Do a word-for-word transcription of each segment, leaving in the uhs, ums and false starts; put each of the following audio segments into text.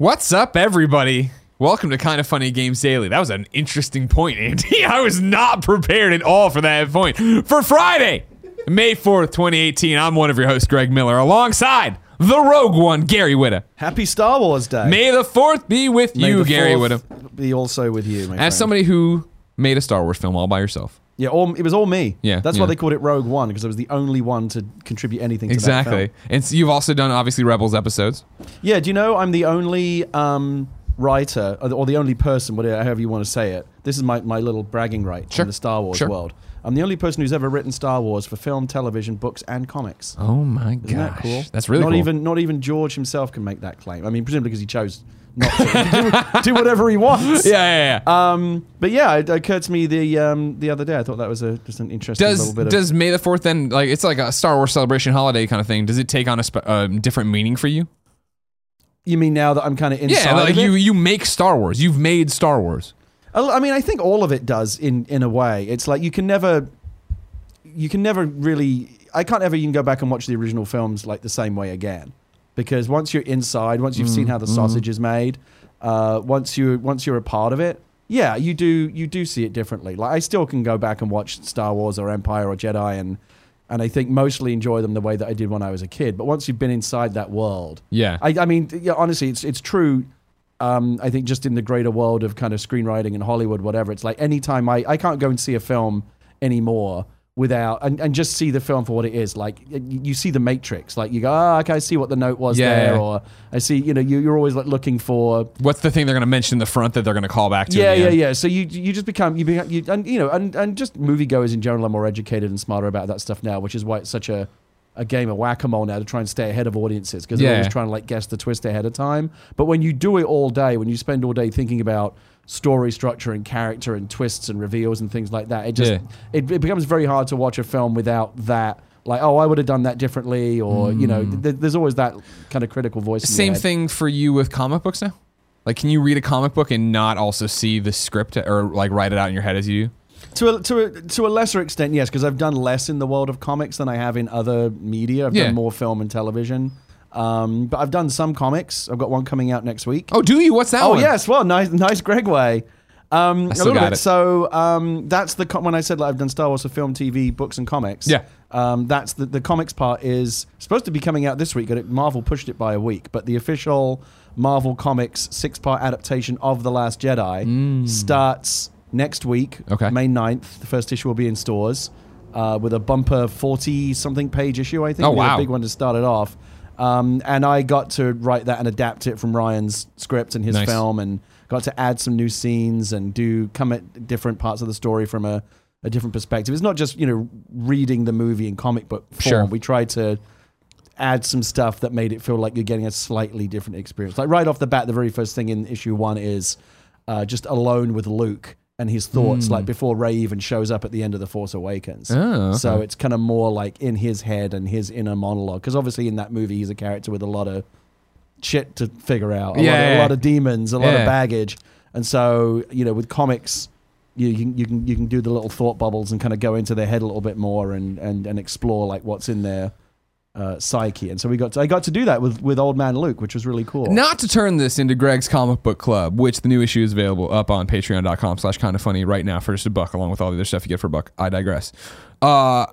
What's up, everybody? Welcome to Kind of Funny Games Daily. That was an interesting point, Andy. I was not prepared at all for that point. For Friday, May fourth, twenty eighteen, I'm one of your hosts, Greg Miller, alongside the Rogue One, Gary Whitta. Happy Star Wars Day. May the fourth be with May you, the Gary fourth Whitta. Be also with you, my As friend. somebody who made a Star Wars film all by yourself. Yeah, all, it was all me. Yeah, That's yeah. why they called it Rogue One, because I was the only one to contribute anything to that Exactly. film. And so you've also done, obviously, Rebels episodes. Yeah, do you know I'm the only um, writer, or the, or the only person, whatever however you want to say it. This is my, my little bragging right Sure. in the Star Wars Sure. world. I'm the only person who's ever written Star Wars for film, television, books, and comics. Oh my gosh. Isn't that cool? That's really not cool. Even, not even George himself can make that claim. I mean, presumably because he chose not to. He can do, do whatever he wants. Yeah, yeah, yeah. Um, but yeah, it occurred to me the um, the other day. I thought that was a just an interesting Does little bit does of. May the fourth then, like, it's like a Star Wars celebration holiday kind of thing. Does it take on a spe- uh, different meaning for you? You mean now that I'm kind of inside? Yeah, like of it? you you make Star Wars. You've made Star Wars. I mean, I think all of it does in in a way. It's like you can never, you can never really. I can't ever even go back and watch the original films like the same way again, because once you're inside, once you've Mm, seen how the mm. sausage is made, uh, once you once you're a part of it, yeah, you do you do see it differently. Like I still can go back and watch Star Wars or Empire or Jedi and. And I think mostly enjoy them the way that I did when I was a kid. But once you've been inside that world, Yeah. I, I mean, yeah, honestly, it's it's true. Um, I think just in the greater world of kind of screenwriting and Hollywood, whatever, it's like anytime I, I can't go and see a film anymore without and, and just see the film for what it is. Like you, you see the Matrix, like you go, oh, okay, I see what the note was Yeah, there, yeah. or I see, you know, you, you're always like looking for. What's the thing they're going to mention in the front that they're going to call back to? Yeah, in the yeah, end? yeah. So you you just become you become you and you know and, and just moviegoers in general are more educated and smarter about that stuff now, which is why it's such a a game of whack-a-mole now to try and stay ahead of audiences because they're Yeah. always trying to like guess the twist ahead of time. But when you do it all day, when you spend all day thinking about story structure and character and twists and reveals and things like that, it just Yeah. it, it becomes very hard to watch a film without that. Like, oh, I would have done that differently, or you know, th- there's always that kind of critical voice. in your Same head. thing for you with comic books now? Like, can you read a comic book and not also see the script or like write it out in your head as you do? To a, to a, to a lesser extent, yes, because I've done less in the world of comics than I have in other media. I've Yeah. done more film and television. Um, but I've done some comics. I've got one coming out next week. Oh, do you? What's that Oh, one? yes. Well, nice, nice Greg way. Um, I a still little got bit. it. So um, that's the com- when I said like, I've done Star Wars for film, T V, books, and comics. Yeah. Um, that's the, the comics part is supposed to be coming out this week. But it, Marvel pushed it by a week. But the official Marvel Comics six-part adaptation of The Last Jedi starts next week, Okay. May ninth. The first issue will be in stores uh, with a bumper forty-something page issue, I think. Oh, It'll be wow. A big one to start it off. Um, and I got to write that and adapt it from Ryan's script and his Nice. film, and got to add some new scenes and do come at different parts of the story from a, a different perspective. It's not just, you know, reading the movie in comic book form. Sure. We tried to add some stuff that made it feel like you're getting a slightly different experience. Like right off the bat, the very first thing in issue one is uh, just alone with Luke and his thoughts, like before Rey even shows up at the end of The Force Awakens. Hmm. Oh, okay. So it's kind of more like in his head and his inner monologue. Because obviously in that movie, he's a character with a lot of shit to figure out, a, Yeah, lot, of, a yeah. lot of demons, a lot Yeah. of baggage. And so, you know, with comics, you, you can you can you can do the little thought bubbles and kind of go into their head a little bit more and and, and explore like what's in their uh, psyche. And so we got to, I got to do that with with Old Man Luke, which was really cool. Not to turn this into Greg's Comic Book Club, which the new issue is available up on patreon.com slash kind of funny right now for just a buck, along with all the other stuff you get for a buck. I digress. Uh,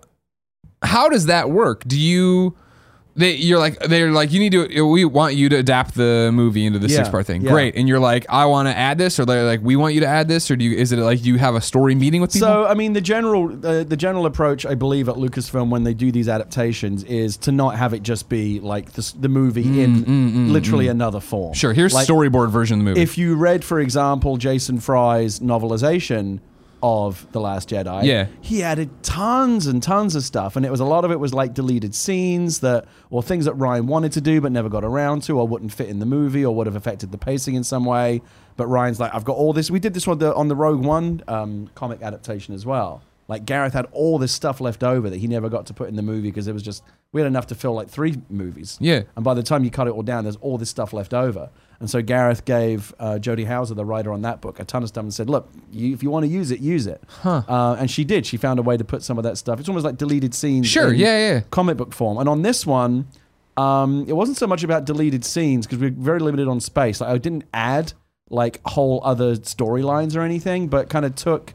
how does that work? Do you... They, you're like they're like you need to we want you to adapt the movie into the Yeah, six part thing. yeah. Great, and you're like I want to add this, or they're like we want you to add this, or do you is it like you have a story meeting with people? So I mean, the general uh, the general approach, I believe, at Lucasfilm when they do these adaptations is to not have it just be like the, the movie in literally another form. Sure, here's like, storyboard version of the movie. If you read, for example, Jason Fry's novelization of The Last Jedi, Yeah. he added tons and tons of stuff, and it was a lot of it was like deleted scenes that or things that Ryan wanted to do but never got around to, or wouldn't fit in the movie, or would have affected the pacing in some way. But Ryan's like, I've got all this. We did this on the on the Rogue One um, comic adaptation as well. Like Gareth had all this stuff left over that he never got to put in the movie because it was just we had enough to fill like three movies. Yeah. And by the time you cut it all down, there's all this stuff left over. And so Gareth gave uh, Jodie Hauser, the writer on that book, a ton of stuff and said, look, you, if you want to use it, use it. Huh. Uh, and she did. She found a way to put some of that stuff. It's almost like deleted scenes Sure, in yeah, yeah. comic book form. And on this one, um, it wasn't so much about deleted scenes because we're very limited on space. Like, I didn't add like whole other storylines or anything, but kind of took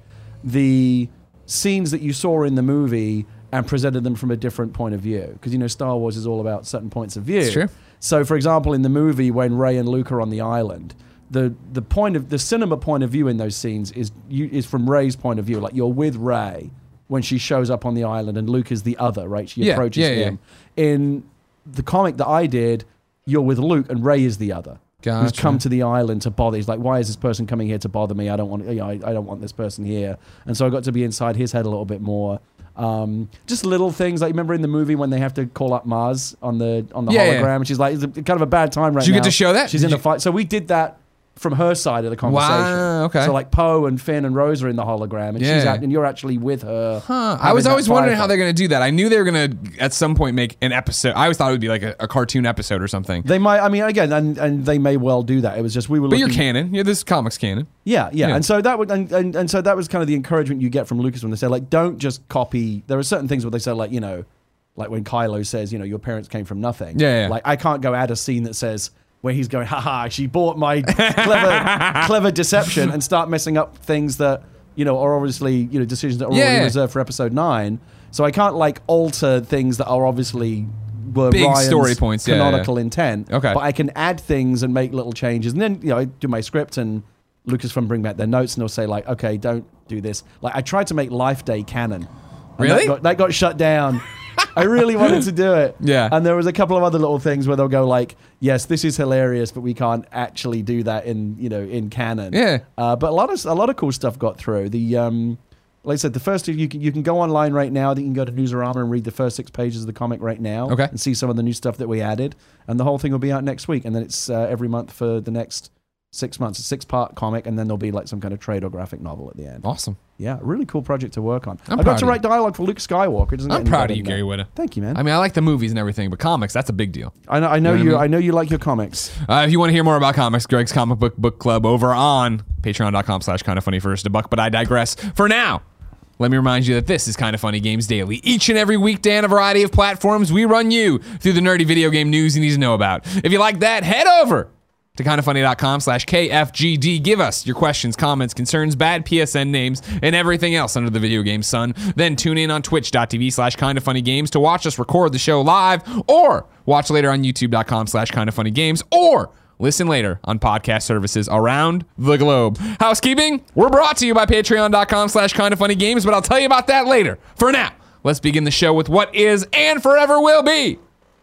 the scenes that you saw in the movie and presented them from a different point of view. Because, you know, Star Wars is all about certain points of view. It's true. So, for example, in the movie, when Rey and Luke are on the island, the the point of the cinema point of view in those scenes is you, is from Rey's point of view. Like, you're with Rey when she shows up on the island, and Luke is the other, right? She Yeah, approaches yeah, yeah. him. In the comic that I did, you're with Luke, and Rey is the other. Who's Gotcha. come to the island to bother? He's like, why is this person coming here to bother me? I don't want, you know, I, I don't want this person here. And so I got to be inside his head a little bit more. Um, just little things like, remember in the movie when they have to call up Maz on the on the Yeah, hologram, yeah. and she's like, it's a, kind of a bad time right now. Did you get to show that? She's Did in you- a fight. So we did that from her side of the conversation. Wow, okay. So like Poe and Finn and Rose are in the hologram, and she's Yeah. act, and you're actually with her. Huh. I having was that always wondering firefight. how they're going to do that. I knew they were going to, at some point, make an episode. I always thought it would be like a, a cartoon episode or something. They might. I mean, again, and, and they may well do that. It was just we were. But looking, you're canon. Yeah, this comic's canon. Yeah, yeah, Yeah. and so that would, and, and, and so that was kind of the encouragement you get from Lucas when they say, like, don't just copy. There are certain things where they say, like, you know, like when Kylo says, you know, your parents came from nothing. Yeah, yeah. Like, I can't go add a scene that says where he's going, haha, she bought my clever, clever deception, and start messing up things that, you know, are obviously, you know, decisions that are Yeah. already reserved for episode nine. So I can't like alter things that are obviously were Big Ryan's story points, yeah, canonical intent. Okay. But I can add things and make little changes, and then, you know, I do my script, and Lucasfilm bring back their notes, and they'll say, like, okay, don't do this. Like, I tried to make Life Day canon. And Really? That got, that got shut down. I really wanted to do it. Yeah. And there was a couple of other little things where they'll go like, yes, this is hilarious, but we can't actually do that in, you know, in canon. Yeah. Uh, but a lot of a lot of cool stuff got through. The um, like I said, the first you can you can go online right now. You can go to Newsarama and read the first six pages of the comic right now. Okay. And see some of the new stuff that we added. And the whole thing will be out next week. And then it's uh, every month for the next six months. A six part comic, and then there'll be like some kind of trade or graphic novel at the end. Awesome. Yeah, really cool project to work on. I'm I proud got to of write dialogue for Luke Skywalker. It doesn't get I'm any proud better of you, than Gary that. Whitta. Thank you, man. I mean, I like the movies and everything, but comics, that's a big deal. I know, I know You know you. what I I, mean? know you like your comics. Uh, if you want to hear more about comics, Greg's Comic Book Book Club over on patreon.com slash kind of funny for just a buck, but I digress. For now, let me remind you that this is Kind of Funny Games Daily. Each and every weekday on a variety of platforms, we run you through the nerdy video game news you need to know about. If you like that, head over to kindoffunny.com slash KFGD. Give us your questions, comments, concerns, bad P S N names, and everything else under the video game sun. Then tune in on twitch.tv slash kindoffunnygames to watch us record the show live, or watch later on youtube.com slash kindoffunnygames, or listen later on podcast services around the globe. Housekeeping, we're brought to you by patreon.com slash kindoffunnygames, but I'll tell you about that later. For now, let's begin the show with what is and forever will be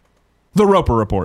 the Roper Report.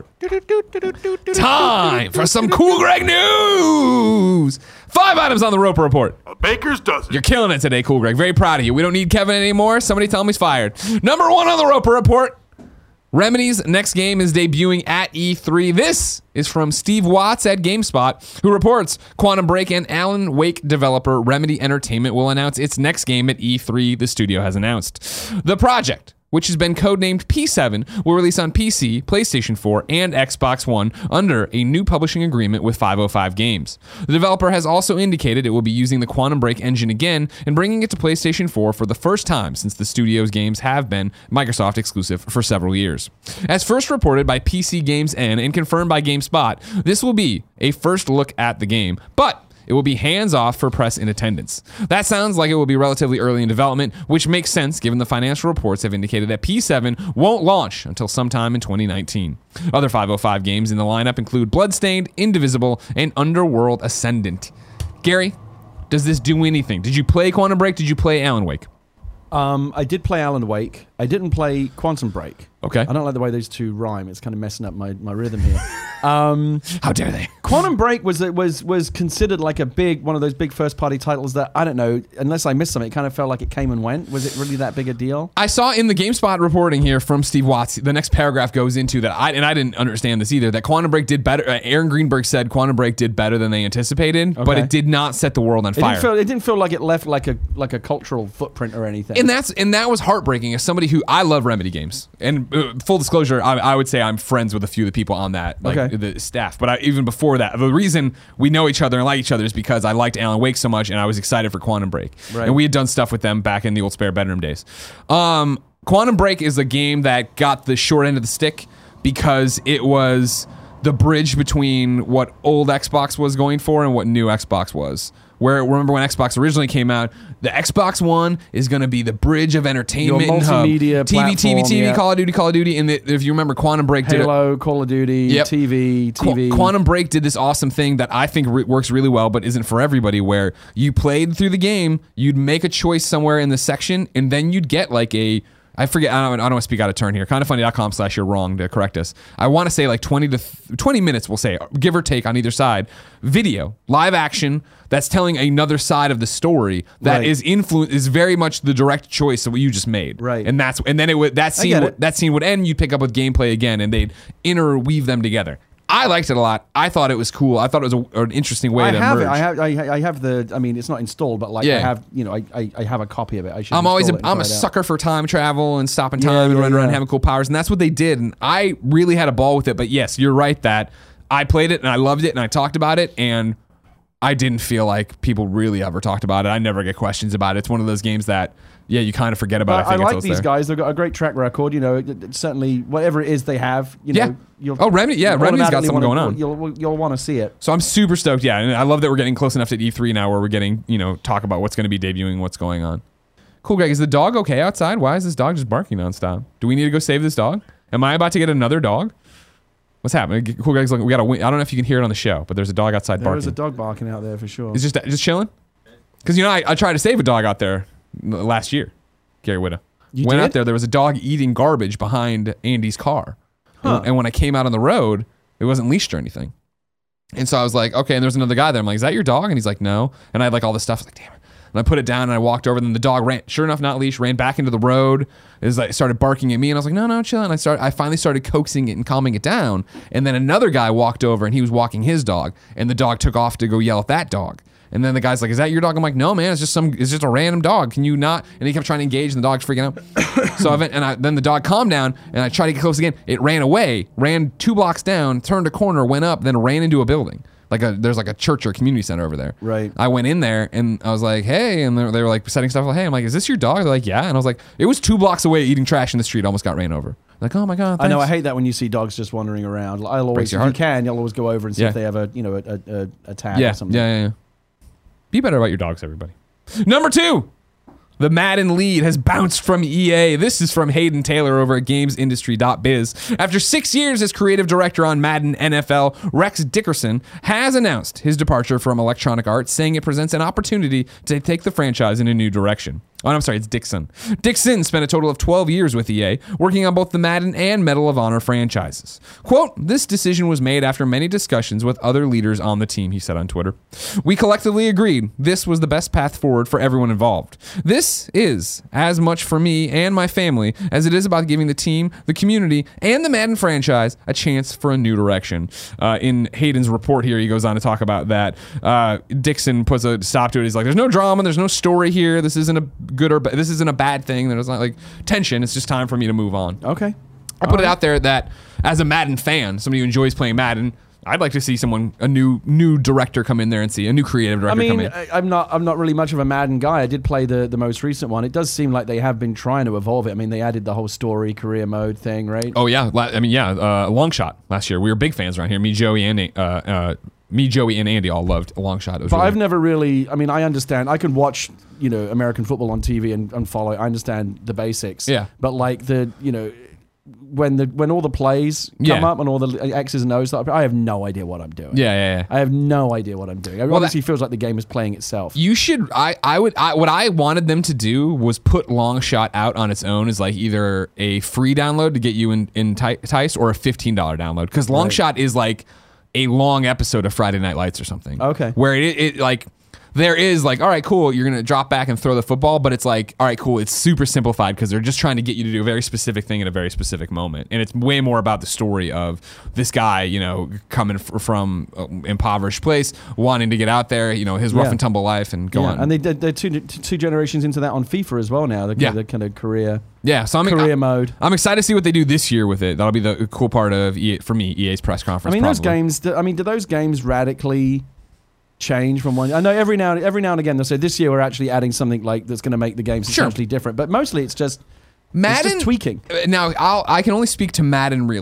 Time for some cool Greg news. Five items on the Roper Report. A baker's dozen. You're killing it today, cool Greg. Very proud of you. We don't need Kevin anymore. Somebody tell him he's fired. Number one on the Roper Report. Remedy's next game is debuting at E three. This is from Steve Watts at GameSpot, who reports Quantum Break and Alan Wake developer Remedy Entertainment will announce its next game at E three, the studio has announced. The project, which has been codenamed P seven, will release on P C, PlayStation four, and Xbox One under a new publishing agreement with five oh five Games. The developer has also indicated it will be using the Quantum Break engine again and bringing it to PlayStation four for the first time since the studio's games have been Microsoft exclusive for several years. As first reported by P C Games N and confirmed by GameSpot, this will be a first look at the game, but it will be hands-off for press in attendance. That sounds like it will be relatively early in development, which makes sense given the financial reports have indicated that P seven won't launch until sometime in twenty nineteen. Other five oh five games in the lineup include Bloodstained, Indivisible, and Underworld Ascendant. Gary, does this do anything? Did you play Quantum Break? Did you play Alan Wake? Um, I did play Alan Wake. I didn't play Quantum Break. Okay. I don't like the way those two rhyme. It's kind of messing up my, my rhythm here. Um, How dare they? Quantum Break was was was considered like a big one of those big first party titles that I don't know. Unless I missed something, it kind of felt like it came and went. Was it really that big a deal? I saw in the GameSpot reporting here from Steve Watts, the next paragraph goes into that, I, and I didn't understand this either, that Quantum Break did better. Uh, Aaron Greenberg said Quantum Break did better than they anticipated, but Okay. it did not set the world on It fire. didn't feel it didn't feel like it left like a like a cultural footprint or anything. And that's and that was heartbreaking as somebody who I love Remedy games. And uh, full disclosure, I, I would say I'm friends with a few of the people on that, like Okay. the staff. But I, even before that, the reason we know each other and like each other is because I liked Alan Wake so much, and I was excited for Quantum Break. Right. And we had done stuff with them back in the old spare bedroom days. Um, Quantum Break is a game that got the short end of the stick because it was the bridge between what old Xbox was going for and what new Xbox was. Where remember when Xbox originally came out, the Xbox One is going to be the bridge of entertainment, Your and hub. multimedia T V, T V, T V, yeah. Call of Duty, Call of Duty, and the, if you remember, Quantum Break did it. Halo, Call of Duty, Yep. T V, T V. Qu- Quantum Break did this awesome thing that I think re- works really well, but isn't for everybody. Where you played through the game, you'd make a choice somewhere in the section, and then you'd get like a. I forget. I don't, I don't want to speak out of turn here. Kindafunny.com slash you're wrong to correct us. I want to say like twenty to th- twenty minutes. We'll say give or take on either side. Video, live action. That's telling another side of the story that Right. is influ- is very much the direct choice of what you just made. Right. And that's and then it would that scene get would, it. that scene would end. You'd pick up with gameplay again, and they'd interweave them together. I liked it a lot. I thought it was cool. I thought it was a, an interesting way I to have merge. it. I have. I, I have the. I mean, it's not installed, but like Yeah. I have. You know, I, I, I have a copy of it. I should. I'm always a, install it and I'm a try it out. sucker for time travel and stopping time Yeah, and yeah, running around yeah. having cool powers, and that's what they did. And I really had a ball with it. But yes, you're right that I played it and I loved it and I talked about it, and I didn't feel like people really ever talked about it. I never get questions about it. It's one of those games that yeah, you kind of forget about. But I, I think like until it's these there. guys. They've got a great track record. You know, it- it- certainly whatever it is they have. You know, Yeah. You'll, Oh, Remedy- yeah, you'll Remedy's got automatically something wanna- going on. You'll you'll want to see it. So I'm super stoked. Yeah, and I love that we're getting close enough to E three now, where we're getting you know talk about what's going to be debuting, what's going on. Cool, Greg. Is the dog okay outside? Why is this dog just barking nonstop? Do we need to go save this dog? Am I about to get another dog? What's happening? Cool, Greg's looking. We got a. I don't know if you can hear it on the show, but there's a dog outside There barking. is a dog barking out there for sure. Is just just chilling? Because you know I, I tried to save a dog out there last year. Gary Whitta You went did? out there. There was a dog eating garbage behind Andy's car, Huh. and when I came out on the road, it wasn't leashed or anything. And so I was like, okay. And there was another guy there. I'm like, is that your dog? And he's like, no. And I had like all this stuff. I was like, damn it. And I put it down and I walked over. Then the dog ran. Sure enough, not leashed. Ran back into the road. It was like started barking at me, and I was like, no, no, chill. And I started. I finally started coaxing it and calming it down. And then another guy walked over and he was walking his dog, and the dog took off to go yell at that dog. And then the guy's like, "Is that your dog?" I'm like, "No, man. It's just some. It's just a random dog. Can you not?" And he kept trying to engage, and the dog's freaking out. So I went, and I, then the dog calmed down, and I tried to get close again. It ran away, ran two blocks down, turned a corner, went up, then ran into a building. Like a there's like a church or community center over there. Right. I went in there and I was like, "Hey," and they were, they were like setting stuff. Like, "Hey," I'm like, "Is this your dog?" They're like, "Yeah," and I was like, "It was two blocks away, eating trash in the street. Almost got ran over." Like, "Oh my god!" I know. I thanks." hate that when you see dogs just wandering around. I'll always, Breaks if your you heart. can, you'll always go over and see Yeah. if they have a, you know, a, a, a, a tag Yeah, or something. yeah, yeah, yeah. Be better about your dogs, everybody. Number two, the Madden lead has bounced from E A. This is from Hayden Taylor over at games industry dot biz. After six years as creative director on Madden N F L, Rex Dickerson has announced his departure from Electronic Arts, saying it presents an opportunity to take the franchise in a new direction. Oh, I'm sorry, it's Dixon. Dixon spent a total of twelve years with E A, working on both the Madden and Medal of Honor franchises. Quote, "This decision was made after many discussions with other leaders on the team," he said on Twitter. "We collectively agreed this was the best path forward for everyone involved. This is as much for me and my family as it is about giving the team, the community, and the Madden franchise a chance for a new direction." Uh, in Hayden's report here, he goes on to talk about that. Uh, Dixon puts a stop to it. He's like, "There's no drama. There's no story here. This isn't a good or ba- this isn't a bad thing. There's not like tension. It's just time for me to move on." Okay. I put it out there that as a Madden fan, somebody who enjoys playing Madden, I'd like to see someone, a new new director come in there and see a new creative I director come mean, in. I, I'm not. I'm not really much of a Madden guy. I did play the, the most recent one. It does seem like they have been trying to evolve it. I mean, they added the whole story career mode thing, right? Oh yeah, La- I mean yeah, uh, Long Shot last year. We were big fans around here. Me, Joey, and uh, uh, me, Joey, and Andy all loved a Long Shot. It was But really- I've never really. I mean, I understand. I can watch, you know, American football on T V and, and follow. I understand the basics. Yeah. But like the, you know, when the when all the plays come Yeah. up and all the X's and O's, I have no idea what I'm doing. yeah, yeah, yeah. I have no idea what I'm doing. It Well, honestly feels like the game is playing itself. You should. I. I would. I, what I wanted them to do was put Long Shot out on its own as like either a free download to get you in, enticed or a fifteen dollar download, because Long Right. Shot is like a long episode of Friday Night Lights or something. Okay. Where it, it like. There is like, all right, cool, you're going to drop back and throw the football, but it's like, all right, cool, it's super simplified because they're just trying to get you to do a very specific thing at a very specific moment. And it's way more about the story of this guy, you know, coming f- from an impoverished place, wanting to get out there, you know, his rough Yeah. and tumble life and go Yeah, on. and they did. They're two two generations into that on FIFA as well now. The, Yeah. the kind of career yeah, so I'm, career I, mode. I'm excited to see what they do this year with it. That'll be the cool part of, E A, for me, E A's press I conference. mean, those probably. games. do- I mean, do those games radically change from one? I know every now every now and again they'll say this year we're actually adding something like that's going to make the games Sure. essentially different. But mostly it's just Madden, it's just tweaking. Uh, Now, I'll, I can only speak to Madden really,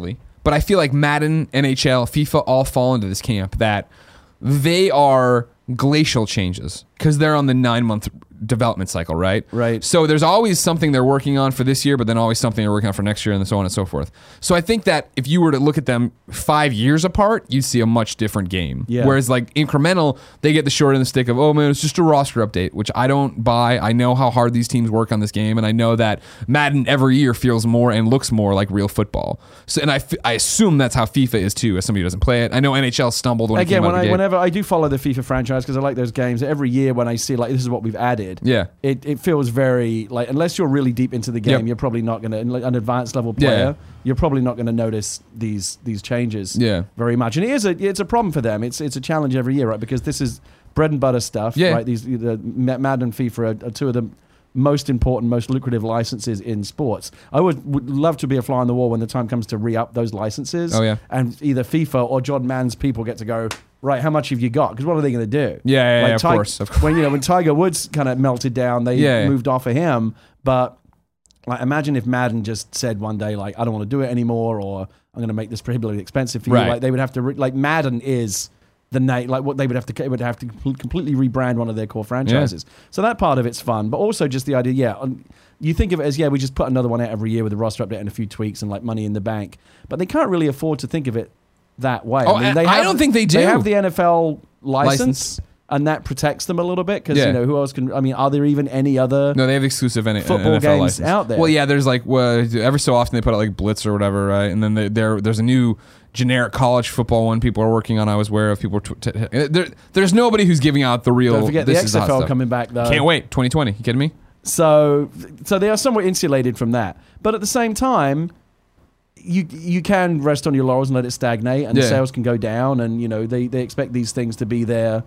but I feel like Madden, N H L, FIFA all fall into this camp that they are glacial changes because they're on the nine-month development cycle, right? Right. So there's always something they're working on for this year, but then always something they're working on for next year, and so on and so forth. So I think that if you were to look at them five years apart, you'd see a much different game. Yeah. Whereas like incremental, they get the short end of the stick of, oh man, it's just a roster update, which I don't buy. I know how hard these teams work on this game, and I know that Madden every year feels more and looks more like real football. So, and I, f- I assume that's how FIFA is too, as somebody who doesn't play it. I know N H L stumbled when Again, it came when out of I, the gate. whenever I do follow the FIFA franchise because I like those games, every year when I see like this is what we've added, Yeah. it, it feels very like unless you're really deep into the game, Yep. you're probably not going to like an advanced level Yeah. player. You're probably not going to notice these these changes Yeah. very much, and it is a it's a problem for them. It's it's a challenge every year, right? Because this is bread and butter stuff, Yeah. right? These the Madden and FIFA are, are two of the most important, most lucrative licenses in sports. I would, would love to be a fly on the wall when the time comes to re-up those licenses. Oh, yeah. And either FIFA or John Mann's people get to go, right, how much have you got? Because what are they going to do? Yeah, yeah, like yeah, of Ti- course, of course. When, you know, when Tiger Woods kind of melted down, they Yeah, yeah. moved off of him. But like, imagine if Madden just said one day, like, I don't want to do it anymore, or I'm going to make this prohibitively expensive for Right. you. Like, they would have to, re- like, Madden is the name, like what they would have to, it would have to completely rebrand one of their core franchises. So that part of it's fun, but also just the idea, yeah, on, you think of it as, yeah, we just put another one out every year with a roster update and a few tweaks and like money in the bank, but they can't really afford to think of it that way. Oh, I mean, I- they I have, don't think they do. They have the N F L license, License. and that protects them a little bit because Yeah. you know who else can? I mean, are there even any other? No, they have exclusive N- Football N F L games license. out there. Well, yeah, there's like well, every so often they put out like Blitz or whatever, right? And then they, there there's a new generic college football one people are working on. I was aware of people. Tw- t- there, there's nobody who's giving out the real. Don't forget this the is the hot X F L stuff. coming back though. Can't wait. twenty twenty. You kidding me? So, so they are somewhat insulated from that. But at the same time, you you can rest on your laurels and let it stagnate, and Yeah. sales can go down, and you know they, they expect these things to be there.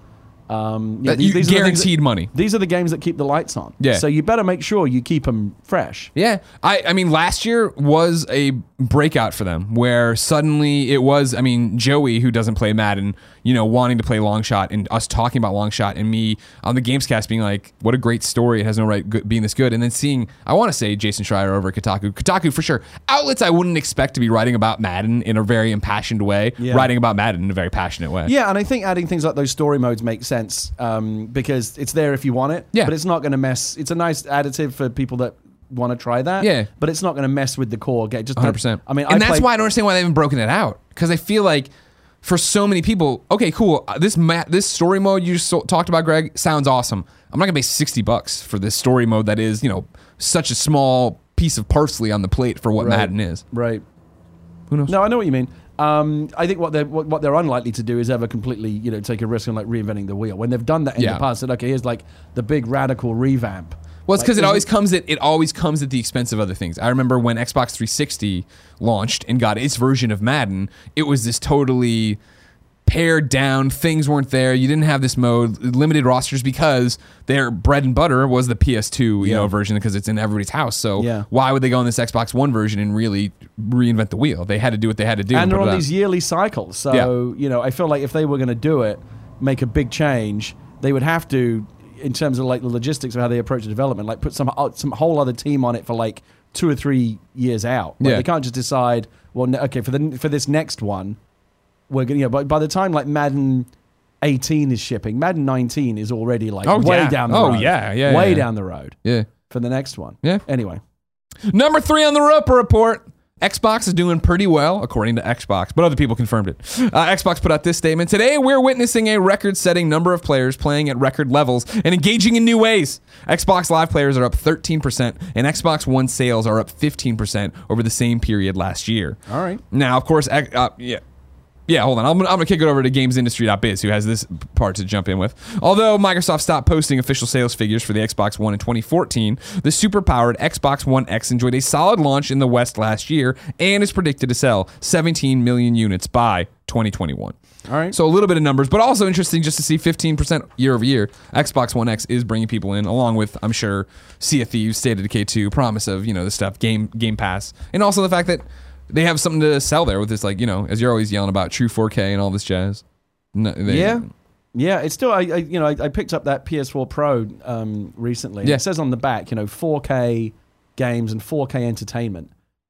Um, you know, That you these are the things that- guaranteed money. These are the games that keep the lights on. Yeah. So you better make sure you keep them fresh. Yeah, I, I mean, last year was a breakout for them where suddenly it was, I mean, Joey, who doesn't play Madden, you know, wanting to play long shot and us talking about long shot and me on the Gamescast being like, what a great story. It has no right go- being this good. And then seeing, I want to say Jason Schreier over at Kotaku. Kotaku, for sure. Outlets I wouldn't expect to be writing about Madden in a very impassioned way, Yeah. writing about Madden in a very passionate way. Yeah, and I think adding things like those story modes make sense um, because it's there if you want it. Yeah. But it's not going to mess. It's a nice additive for people that want to try that. Yeah. But it's not going to mess with the core game. Just one hundred percent. I mean, and I that's played- why I don't understand why they haven't broken it out. Because I feel like for so many people, okay, cool. uh, This ma- this story mode you just so- talked about, Greg, sounds awesome. I'm not gonna pay sixty bucks for this story mode that is, you know, such a small piece of parsley on the plate for what Right. Madden is. Right. Who knows? No, I know what you mean. Um, I think what they're what, what they're unlikely to do is ever completely, you know, take a risk on like reinventing the wheel. When they've done that in Yeah. the past, said, okay, here's like the big radical revamp. Well, it's Like, because it isn't- always comes at it always comes at the expense of other things. I remember when Xbox three sixty launched and got its version of Madden, it was this totally pared down. Things weren't there. You didn't have this mode, limited rosters because their bread and butter was the P S two, you Yeah. know, version because it's in everybody's house. So Yeah. why would they go on this Xbox One version and really reinvent the wheel? They had to do what they had to do. and they're put on it out. these yearly cycles. So you know, I feel like if they were going to do it, make a big change, they would have to, in terms of like the logistics of how they approach the development, like put some uh, some whole other team on it for like two or three years out. Like, Yeah. they can't just decide, well, ne- okay, for the for this next one, we're gonna. You know, by, by the time like Madden eighteen is shipping, Madden nineteen is already like Oh, way yeah. down the Oh, road. yeah, yeah, way yeah. down the road Yeah. for the next one. Yeah. Anyway, Number three on the Roper Report. Xbox is doing pretty well, according to Xbox, but other people confirmed it. Uh, Xbox put out this statement. Today, we're witnessing a record-setting number of players playing at record levels and engaging in new ways. Xbox Live players are up thirteen percent, and Xbox One sales are up fifteen percent over the same period last year. all right. Now, of course, ex- uh, yeah. Yeah, hold on. I'm gonna, I'm gonna kick it over to gamesindustry dot biz, who has this part to jump in with. Although Microsoft stopped posting official sales figures for the Xbox One in twenty fourteen, the super-powered Xbox One X enjoyed a solid launch in the West last year and is predicted to sell seventeen million units by twenty twenty-one. All right. So a little bit of numbers, but also interesting just to see fifteen percent year over year. Xbox One X is bringing people in, along with, I'm sure, Sea of Thieves, State of Decay two, promise of, you know, the stuff, Game Game Pass, and also the fact that they have something to sell there with this, like, you know, as you're always yelling about, true four K and all this jazz. No, they, Yeah. Yeah, it's still, I, I you know, I, I picked up that P S four Pro um, recently. and Yeah. It says on the back, you know, four K games and four K entertainment.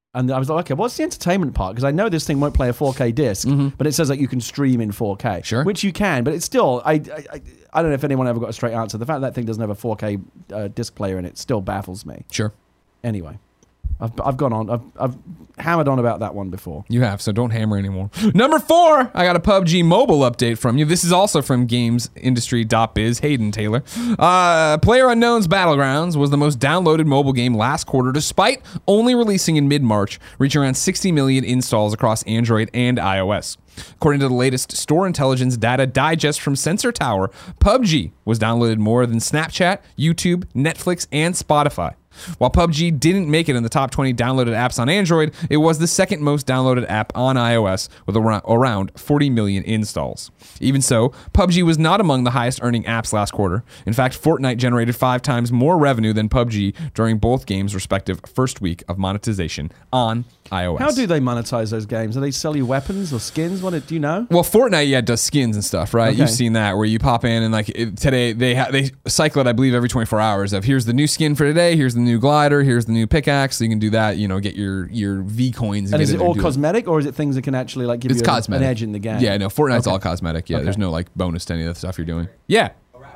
And I was like, okay, what's the entertainment part? Because I know this thing won't play a four K disc, Mm-hmm. but it says like you can stream in four K, Sure. which you can, but it's still, I, I, I, I don't know if anyone ever got a straight answer. The fact that thing doesn't have a four K uh, disc player in it still baffles me. Sure. Anyway, I've, I've gone on, I've, I've hammered on about that one before. You have, so don't hammer anymore. Number four, I got a P U B G mobile update from you. This is also from gamesindustry dot biz, Hayden Taylor. Uh, PlayerUnknown's Battlegrounds was the most downloaded mobile game last quarter, despite only releasing in mid-March, reaching around sixty million installs across Android and iOS. According to the latest store intelligence data digest from Sensor Tower, P U B G was downloaded more than Snapchat, YouTube, Netflix, and Spotify. While P U B G didn't make it in the top twenty downloaded apps on Android, it was the second most downloaded app on iOS with around forty million installs. Even so, P U B G was not among the highest earning apps last quarter. In fact, Fortnite generated five times more revenue than P U B G during both games' respective first week of monetization on iOS. How do they monetize those games? Do they sell you weapons or skins? What do you know? Well, Fortnite, yeah, does skins and stuff, right? Okay. You've seen that where you pop in and like it, today they ha- they cycle it, I believe, every twenty-four hours. Of here's the new skin for today, here's the new glider, here's the new pickaxe. So you can do that, you know, get your your V coins. And get is in it there all and do cosmetic, or is it things that can actually like give It's you cosmetic. an edge in the game? Yeah, no, Fortnite's Okay. all cosmetic. Yeah, Okay. there's no like bonus to any of the stuff you're doing. Yeah.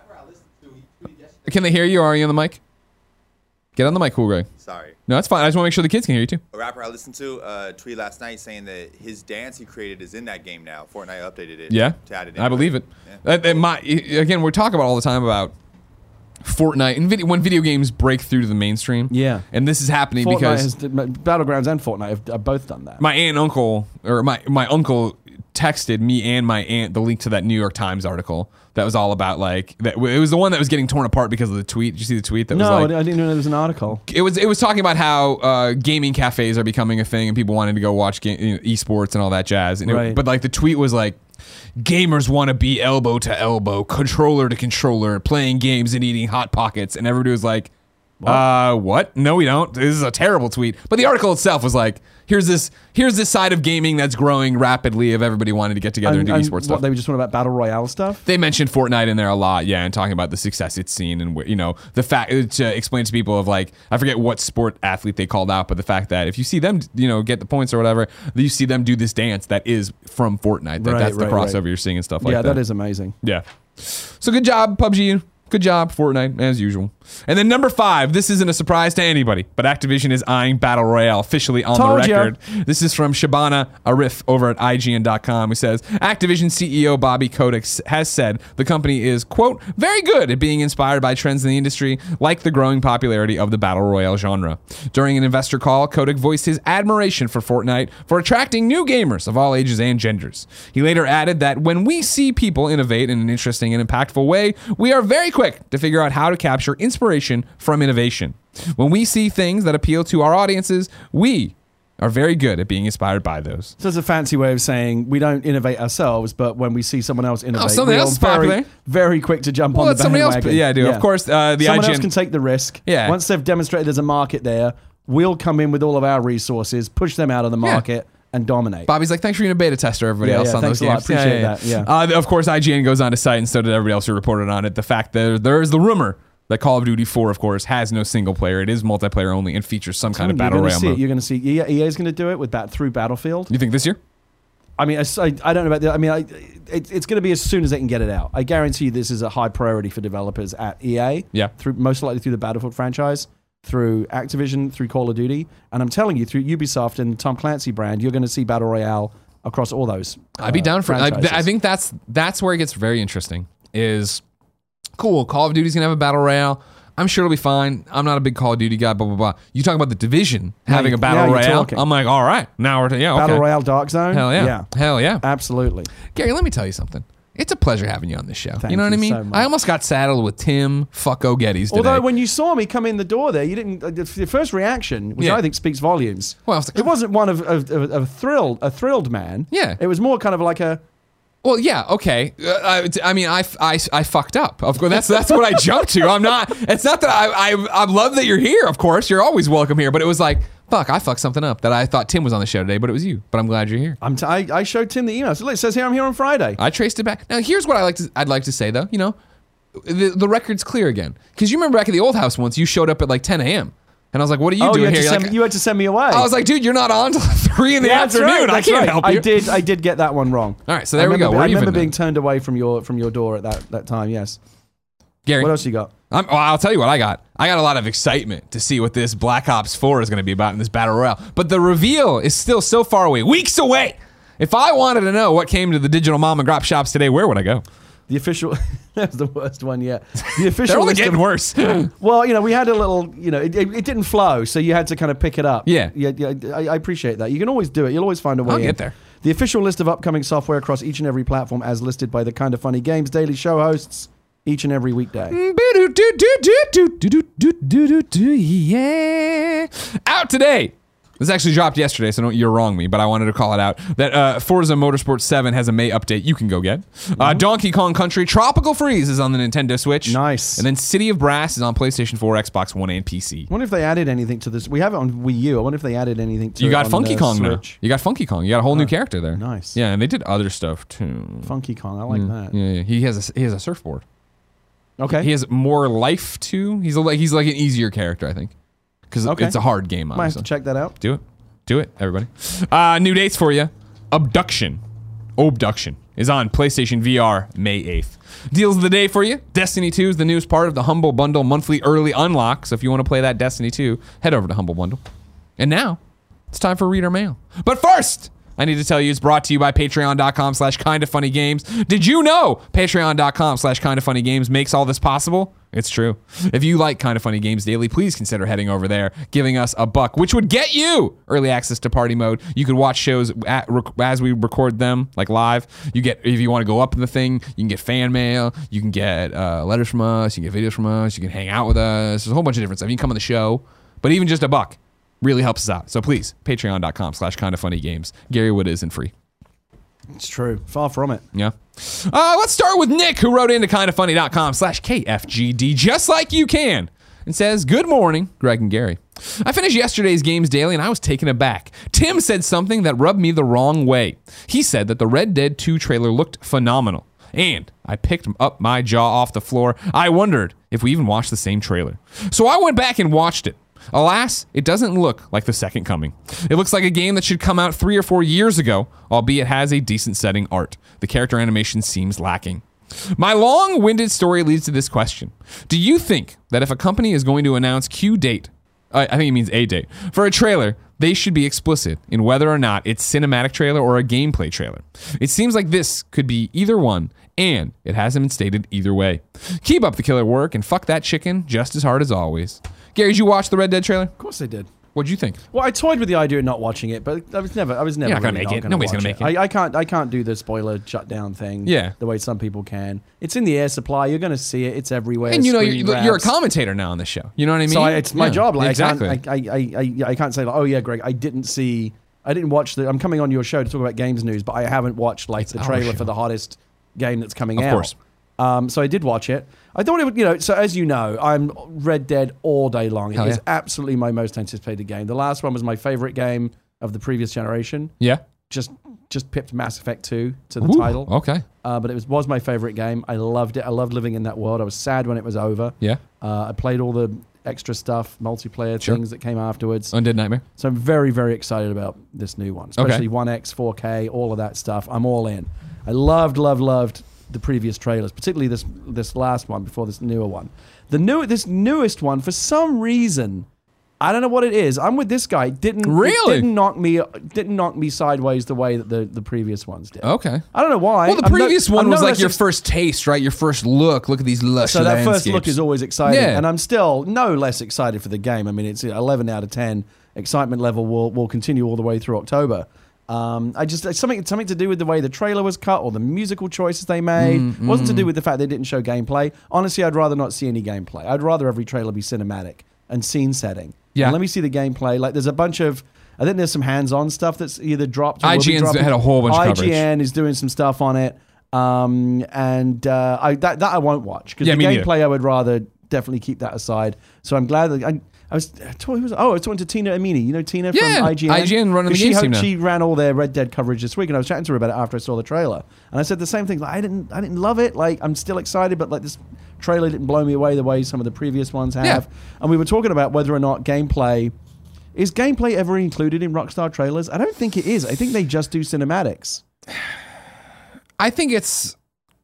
Can they hear you? Are you on the mic? Get on the mic, cool Greg. Sorry. No, that's fine. I just want to make sure the kids can hear you too. A rapper I listened to uh, tweeted last night saying that his dance he created is in that game now. Fortnite updated it. Yeah, To add it in. I believe it. Yeah. Uh, and my, again, we're talking about all the time about Fortnite and video, when video games break through to the mainstream. Yeah. And this is happening Fortnite because has, Battlegrounds and Fortnite have, have both done that. my aunt and uncle, or my, my uncle texted me and my aunt the link to that New York Times article that was all about like that. It was the one that was getting torn apart because of the tweet. Did you see the tweet that no, was like, I didn't know there was an article. it was it was talking about how uh, gaming cafes are becoming a thing and people wanting to go watch ga- you know, esports and all that jazz. And it- Right. but like the tweet was like, gamers want to be elbow to elbow, controller to controller, playing games and eating hot pockets, and everybody was like, What? uh, what? No, we don't. This is a terrible tweet. But the article itself was like, here's this here's this side of gaming that's growing rapidly of everybody wanting to get together and, And, do and esports what, stuff. they were just talking about Battle Royale stuff? They mentioned Fortnite in there a lot, yeah, and talking about the success it's seen and wh- you know the fact to explain to people of like I forget what sport athlete they called out, but the fact that if you see them you know get the points or whatever, you see them do this dance that is from Fortnite. That, Right, that's the right, crossover right. you're seeing and stuff like yeah, that. that is amazing. Yeah. So good job, P U B G. Good job, Fortnite, as usual. And then number five, this isn't a surprise to anybody, but Activision is eyeing Battle Royale officially on Told the ya. record. This is from Shabana Arif over at I G N dot com, who says, Activision C E O Bobby Kotick has said the company is, quote, very good at being inspired by trends in the industry, like the growing popularity of the Battle Royale genre. During an investor call, Kotick voiced his admiration for Fortnite for attracting new gamers of all ages and genders. He later added that when we see people innovate in an interesting and impactful way, we are very quick to figure out how to capture inspiration from innovation. When we see things that appeal to our audiences, we are very good at being inspired by those. So it's a fancy way of saying we don't innovate ourselves, but when we see someone else innovate, something we else are is very, popular. very quick to jump Well, on let the somebody else, bandwagon. yeah, dude. Of course, uh, the someone I G N else can take the risk. Yeah. Once they've demonstrated there's a market there, we'll come in with all of our resources, push them out of the market, and dominate. Bobby's like, thanks for being a beta tester, everybody Yeah, else yeah, on thanks those a lot. games. Appreciate that, yeah. Uh, of course, I G N goes on to cite, and so did everybody else who reported on it, the fact that there is the rumor that Call of Duty four, of course, has no single player. It is multiplayer only and features some kind of You're battle gonna royale see it. mode. You're going to see E A is going to do it with bat through Battlefield. You think this year? I mean, I, I don't know about that. I mean, I, it, it's going to be as soon as they can get it out. I guarantee you this is a high priority for developers at E A. Yeah. Through most likely through the Battlefield franchise, through Activision, through Call of Duty, and I'm telling you, through Ubisoft and Tom Clancy brand, you're going to see Battle Royale across all those. I'd be uh, down for. I, franchises. I think that's that's where it gets very interesting. Is cool. Call of Duty's gonna have a battle royale. I'm sure it'll be fine. I'm not a big Call of Duty guy. Blah blah blah. You talk about the Division Now having you- a battle now you're royale. talking. I'm like, all right, now we're t- yeah, okay. Battle Royale Dark Zone. Hell yeah. yeah, hell yeah. absolutely. Gary, let me tell you something. It's a pleasure having you on this show. Thank you know what I you mean? so much. I almost got saddled with Tim Fucko Geddes today. Although when you saw me come in the door there, you didn't. Uh, the first reaction, which Yeah. I think speaks volumes. Well, I was like, it wasn't one of, of, of, of a thrilled, a thrilled man. Yeah. it was more kind of like a. Well, yeah, okay. Uh, I, I mean, I, I, I fucked up. Of course, that's that's what I jumped to. I'm not. It's not that I, I I love that you're here. Of course, you're always welcome here. But it was like, fuck, I fucked something up. That I thought Tim was on the show today, but it was you. But I'm glad you're here. I'm t- I, I showed Tim the email. So look, it says here I'm here on Friday. I traced it back. Now, here's what I like to. I'd like to say though. You know, the the record's clear again because you remember back at the old house once you showed up at like ten a.m. And I was like, what are you Oh, you doing had, here? to You're send, like, you had to send me away. I was like, dude, you're not on till three in the Yeah, that's afternoon. right, I that's can't right. help you. I did. I did get that one wrong. All right, so there I we go. remember- We're I remember even being now. turned away from your from your door at that that time. Yes. Gary, What else you got? I'm, well, I'll tell you what I got. I got a lot of excitement to see what this Black Ops four is going to be about in this battle royale. But the reveal is still so far away, weeks away. If I wanted to know what came to the digital mom and grop shops today, where would I go? The official. That was the worst one yet. The official. They're only list getting of- worse. Well, you know, we had a little. You know, it, it, it didn't flow, so you had to kind of pick it up. Yeah. Yeah. yeah I, I appreciate that. You can always do it. You'll always find a way. I'll in. get there. The official list of upcoming software across each and every platform, as listed by the Kind of Funny Games daily show hosts, each and every weekday. Yeah. Out today. This actually dropped yesterday, so don't you're wrong me, but I wanted to call it out. That uh, Forza Motorsport seven has a May update you can go get. Uh, Donkey Kong Country Tropical Freeze is on the Nintendo Switch. Nice. And then City of Brass is on PlayStation four, Xbox One, and P C. I wonder if they added anything to this. We have it on Wii U. I wonder if they added anything to You it got on Funky the Kong now. Switch. You got Funky Kong. You got a whole new character there. nice. Yeah, and they did other stuff too. Funky Kong. I like that. Yeah, yeah. He has a he has a surfboard. Okay. He has more life too. He's a, like he's like an easier character, I think, because Okay. it's a hard game. Might have Obviously. to check that out. Do it. Do it, everybody. Uh, new dates for you. Abduction. Obduction is on PlayStation V R May eighth. Deals of the day for you. Destiny two is the newest part of the Humble Bundle monthly early unlock. So if you want to play that Destiny two, head over to Humble Bundle. And now, it's time for Reader Mail. But first, I need to tell you it's brought to you by patreon.com slash kinda funny games. Did you know patreon.com slash kinda funny games makes all this possible? It's true. If you like Kinda Funny Games Daily, please consider heading over there, giving us a buck, which would get you early access to party mode. You can watch shows at, as we record them, like live. You get, if you want to go up in the thing, you can get fan mail. You can get uh, letters from us. You can get videos from us. You can hang out with us. There's a whole bunch of different stuff. You can come on the show, but even just a buck really helps us out. So please, patreon.com slash kinda funny games. Gary Wood isn't free. It's true. Far from it. Yeah. Uh, let's start with Nick, who wrote into kindafunny.com slash KFGD, just like you can, and says, good morning, Greg and Gary. I finished yesterday's Games Daily, and I was taken aback. Tim said something that rubbed me the wrong way. He said that the Red Dead two trailer looked phenomenal, and I picked up my jaw off the floor. I wondered if we even watched the same trailer. So I went back and watched it. Alas, it doesn't look like The Second Coming. It looks like a game that should come out three or four years ago, albeit has a decent setting art. The character animation seems lacking. My long-winded story leads to this question. Do you think that if a company is going to announce Q date, uh, I think it means a date, for a trailer, they should be explicit in whether or not it's cinematic trailer or a gameplay trailer? It seems like this could be either one, and it hasn't been stated either way. Keep up the killer work, and fuck that chicken just as hard as always. Gary, did you watch the Red Dead trailer? Of course they did. What'd you think? Well, I toyed with the idea of not watching it, but I was never, I was never. You're not gonna really make not it. gonna Nobody's watch gonna make it. I, I can't, I can't do the spoiler shutdown thing. Yeah. The way some people can. It's in the air supply. You're going to see it. It's everywhere. And you know, screen you're, you're a grabs. commentator now on this show. You know what I mean? So I, it's my Yeah, job. Like exactly. I, can't, I, I, I, I can't say like, oh yeah, Greg, I didn't see, I didn't watch the. I'm coming on your show to talk about games news, but I haven't watched like the our trailer show. for the hottest game that's coming Of out. course. Um, so I did watch it. I thought it would, you know, so as you know, I'm Red Dead all day long. It Hell is yeah. absolutely my most anticipated game. The last one was my favorite game of the previous generation. Yeah. Just just pipped Mass Effect two to the Ooh, title. Okay. Uh, but it was, was my favorite game. I loved it. I loved living in that world. I was sad when it was over. Yeah. Uh, I played all the extra stuff, multiplayer Sure. things that came afterwards. Undead Nightmare. So I'm very, very excited about this new one, Okay. especially one X, four K, all of that stuff. I'm all in. I loved, loved, loved the previous trailers, particularly this this last one before this newer one. The new this newest one, for some reason, I don't know what it is. I'm with this guy. Didn't it Really? didn't knock me didn't knock me sideways the way that the, the previous ones did. Okay. I don't know why. Well, the I'm no- previous one I'm was no like less your ex- first taste, right? Your first look. Look at these lush So that landscapes. first look is always exciting, Yeah. and I'm still no less excited for the game. I mean, it's eleven out of ten. Excitement level will will continue all the way through October. Um, I just it's something something to do with the way the trailer was cut or the musical choices they made. Mm, It wasn't to do with the fact they didn't show gameplay. Honestly, I'd rather not see any gameplay. I'd rather every trailer be cinematic and scene setting. Yeah. And let me see the gameplay. Like, there's a bunch of. I think there's some hands-on stuff that's either dropped. Or will be I G N's dropping. had a whole bunch of I coverage. G N is doing some stuff on it, um, and uh, I that that I won't watch because Yeah, the me neither. gameplay I would rather definitely keep that aside. So I'm glad that I. I was, I told, who was oh, I was talking to Tina Amini. You know Tina Yeah, from I G N? I G N running the 'Cause she, games ho- team now. she ran all their Red Dead coverage this week, and I was chatting to her about it after I saw the trailer. And I said the same thing. Like, I didn't, I didn't love it. Like, I'm still excited, but like this trailer didn't blow me away the way some of the previous ones have. Yeah. And we were talking about whether or not gameplay is gameplay ever included in Rockstar trailers. I don't think it is. I think they just do cinematics. I think it's.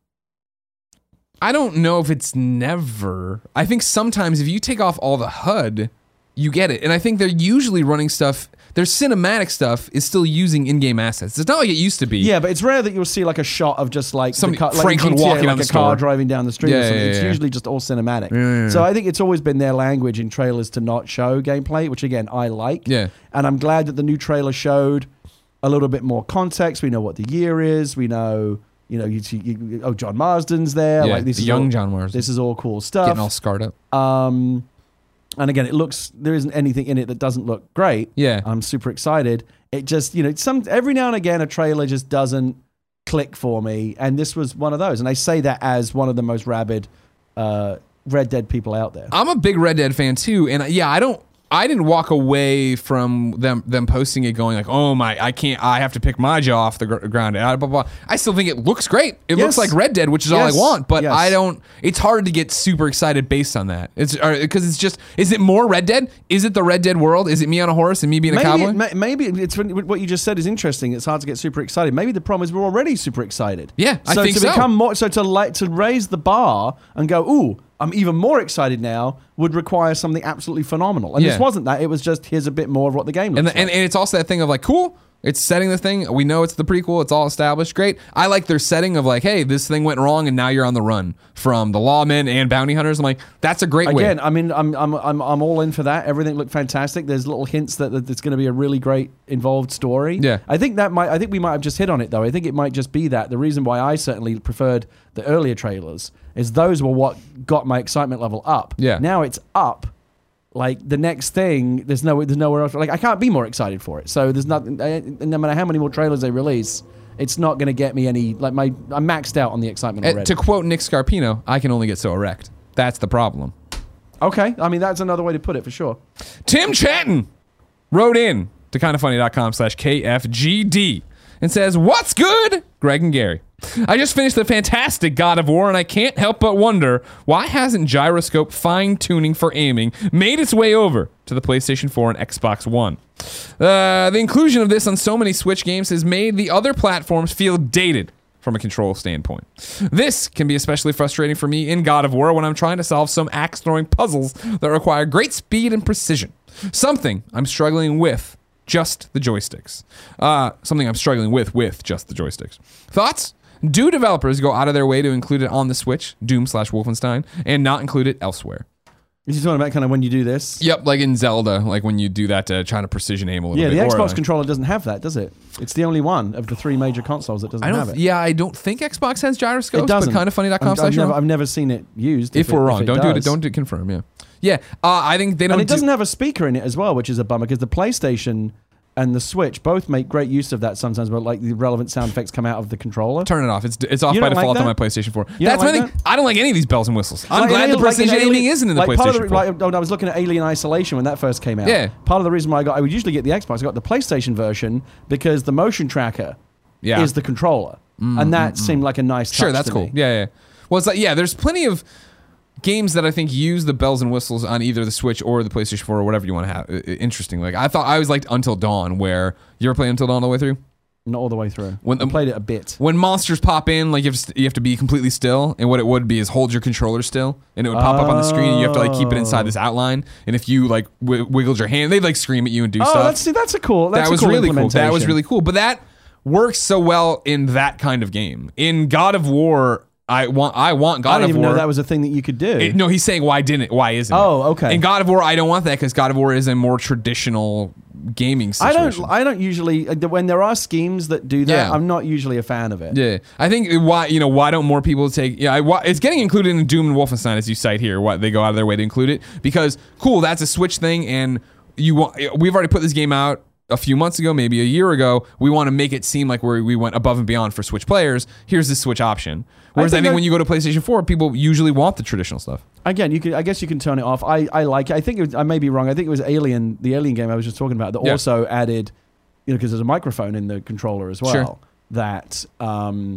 I don't know if it's never. I think sometimes if you take off all the H U D, you get it. And I think they're usually running stuff. Their cinematic stuff is still using in-game assets. It's not like it used to be. Yeah, but it's rare that you'll see like a shot of just like Somebody- the car, like Franklin G T A, walking like down the a car store. driving down the street. Yeah, or something. yeah, It's yeah. usually just all cinematic. Yeah, yeah, yeah. So I think it's always been their language in trailers to not show gameplay, which again I like. Yeah. And I'm glad that the new trailer showed a little bit more context. We know what the year is. We know, you know, you, you, oh, John Marsden's there. Yeah, like this the is young all, John Marsden. This is all cool stuff. Getting all scarred up. Um, and again, it looks there isn't anything in it that doesn't look great. Yeah. I'm super excited. It just, you know, some every now and again a trailer just doesn't click for me, and this was one of those. And I say that as one of the most rabid uh, Red Dead people out there. I'm a big Red Dead fan too, and yeah, I don't. I didn't walk away from them them posting it going like, oh my, I can't, I have to pick my jaw off the gr- ground. Blah, blah, blah. I still think it looks great. It Yes. looks like Red Dead, which is Yes. all I want, but Yes. I don't, it's hard to get super excited based on that. It's because it's just, is it more Red Dead? Is it the Red Dead world? Is it me on a horse and me being a Maybe, cowboy? it, may- maybe it's what you just said is interesting. It's hard to get super excited. Maybe the problem is we're already super excited. Yeah, I so think to so. become more, so to like to raise the bar and go, ooh, I'm even more excited now, would require something absolutely phenomenal. And Yeah. this wasn't that. It was just here's a bit more of what the game looks And, like. the, and and it's also that thing of like, cool, it's setting the thing. We know it's the prequel. It's all established. Great. I like their setting of like, hey, this thing went wrong, and now you're on the run from the lawmen and bounty hunters. I'm like, that's a great way. Again, I mean, I'm I'm I'm I'm all in for that. Everything looked fantastic. There's little hints that, that it's going to be a really great involved story. Yeah. I think that might. I think we might have just hit on it though. I think it might just be that the reason why I certainly preferred the earlier trailers is those were what got my excitement level up. Yeah. Now it's up. Like the next thing, there's no, there's nowhere else. Like I can't be more excited for it. So there's nothing. I- No matter how many more trailers they release, it's not going to get me any. Like my, I'm maxed out on the excitement Uh, already. to quote Nick Scarpino, I can only get so erect. That's the problem. Okay, I mean that's another way to put it for sure. Tim Chatton wrote in to kindafunny.com slash KFGD and says, what's good, Greg and Gary? I just finished the fantastic God of War, and I can't help but wonder, why hasn't gyroscope fine-tuning for aiming made its way over to the PlayStation four and Xbox One? Uh, the inclusion of this on so many Switch games has made the other platforms feel dated from a control standpoint. This can be especially frustrating for me in God of War when I'm trying to solve some axe-throwing puzzles that require great speed and precision. Something I'm struggling with just the joysticks. Uh, something I'm struggling with with just the joysticks. Thoughts? Do developers go out of their way to include it on the Switch, Doom slash Wolfenstein, and not include it elsewhere? Is he talking about kind of when you do this? Yep, like in Zelda, like when you do that to try to precision aim a little Yeah, bit. the Or, Xbox like- controller doesn't have that, does it? It's the only one of the three major consoles that doesn't I have don't. it. Yeah, I don't think Xbox has gyroscopes. It doesn't. But kindafunny dot com I'm- slash I've, never, wrong. I've never seen it used. If it- we're wrong, it don't do it. does. Don't do confirm. Yeah, yeah. Uh, I think they don't. And it do- doesn't have a speaker in it as well, which is a bummer because the PlayStation and the Switch both make great use of that sometimes, but like the relevant sound effects come out of the controller. Turn it off. It's it's off You by don't like default on my that? PlayStation four. You That's don't my like thing. I don't like any of these bells and whistles. I'm Like, glad in the Alien- like in precision Alien- aiming isn't in the like part of PlayStation the, four. like, when I was looking at Alien Isolation when that first came out. Yeah. Part of the reason why I got, I would usually get the Xbox. I got the PlayStation version because the motion tracker Yeah. is the controller, and that seemed like a nice. Sure, touch that's to cool. me. Yeah, yeah. Well, it's like yeah. There's plenty of games that I think use the bells and whistles on either the Switch or the PlayStation four or whatever you want to have. I- I- Interesting. Like I thought I always liked Until Dawn, where you ever play Until Dawn all the way through. Not all the way through. When- I played it a bit. When monsters pop in, like you have, to, you have to be completely still, and what it would be is hold your controller still, and it would pop up on the screen, and you have to like keep it inside this outline. And if you like w- wiggled your hand, they'd like scream at you and do Oh, stuff. that's see, that's a cool. That's that a was cool really cool. That was implementation. really cool. But that works so well in that kind of game. In God of War, I want I want God I didn't of even War. know that was a thing that you could do. It- no, he's saying why didn't it? Why isn't it? Oh, okay. In God of War, I don't want that because God of War is a more traditional gaming I situation. don't. I don't usually uh, when there are schemes that do that. Yeah. I'm not usually a fan of it. Yeah, I think why you know why don't more people take yeah I, why, it's getting included in Doom and Wolfenstein as you cite here. Why they go out of their way to include it because cool that's a Switch thing and you want we've already put this game out a few months ago, maybe a year ago. We want to make it seem like we we went above and beyond for Switch players. Here's the Switch option. Whereas I think think, I- when you go to PlayStation four, people usually want the traditional stuff. Again, you can. I guess you can turn it off. I, I like it. I think it was, I may be wrong. I think it was Alien, the Alien game I was just talking about, that Yeah. also added, you know, because there's a microphone in the controller as well. Sure. That um,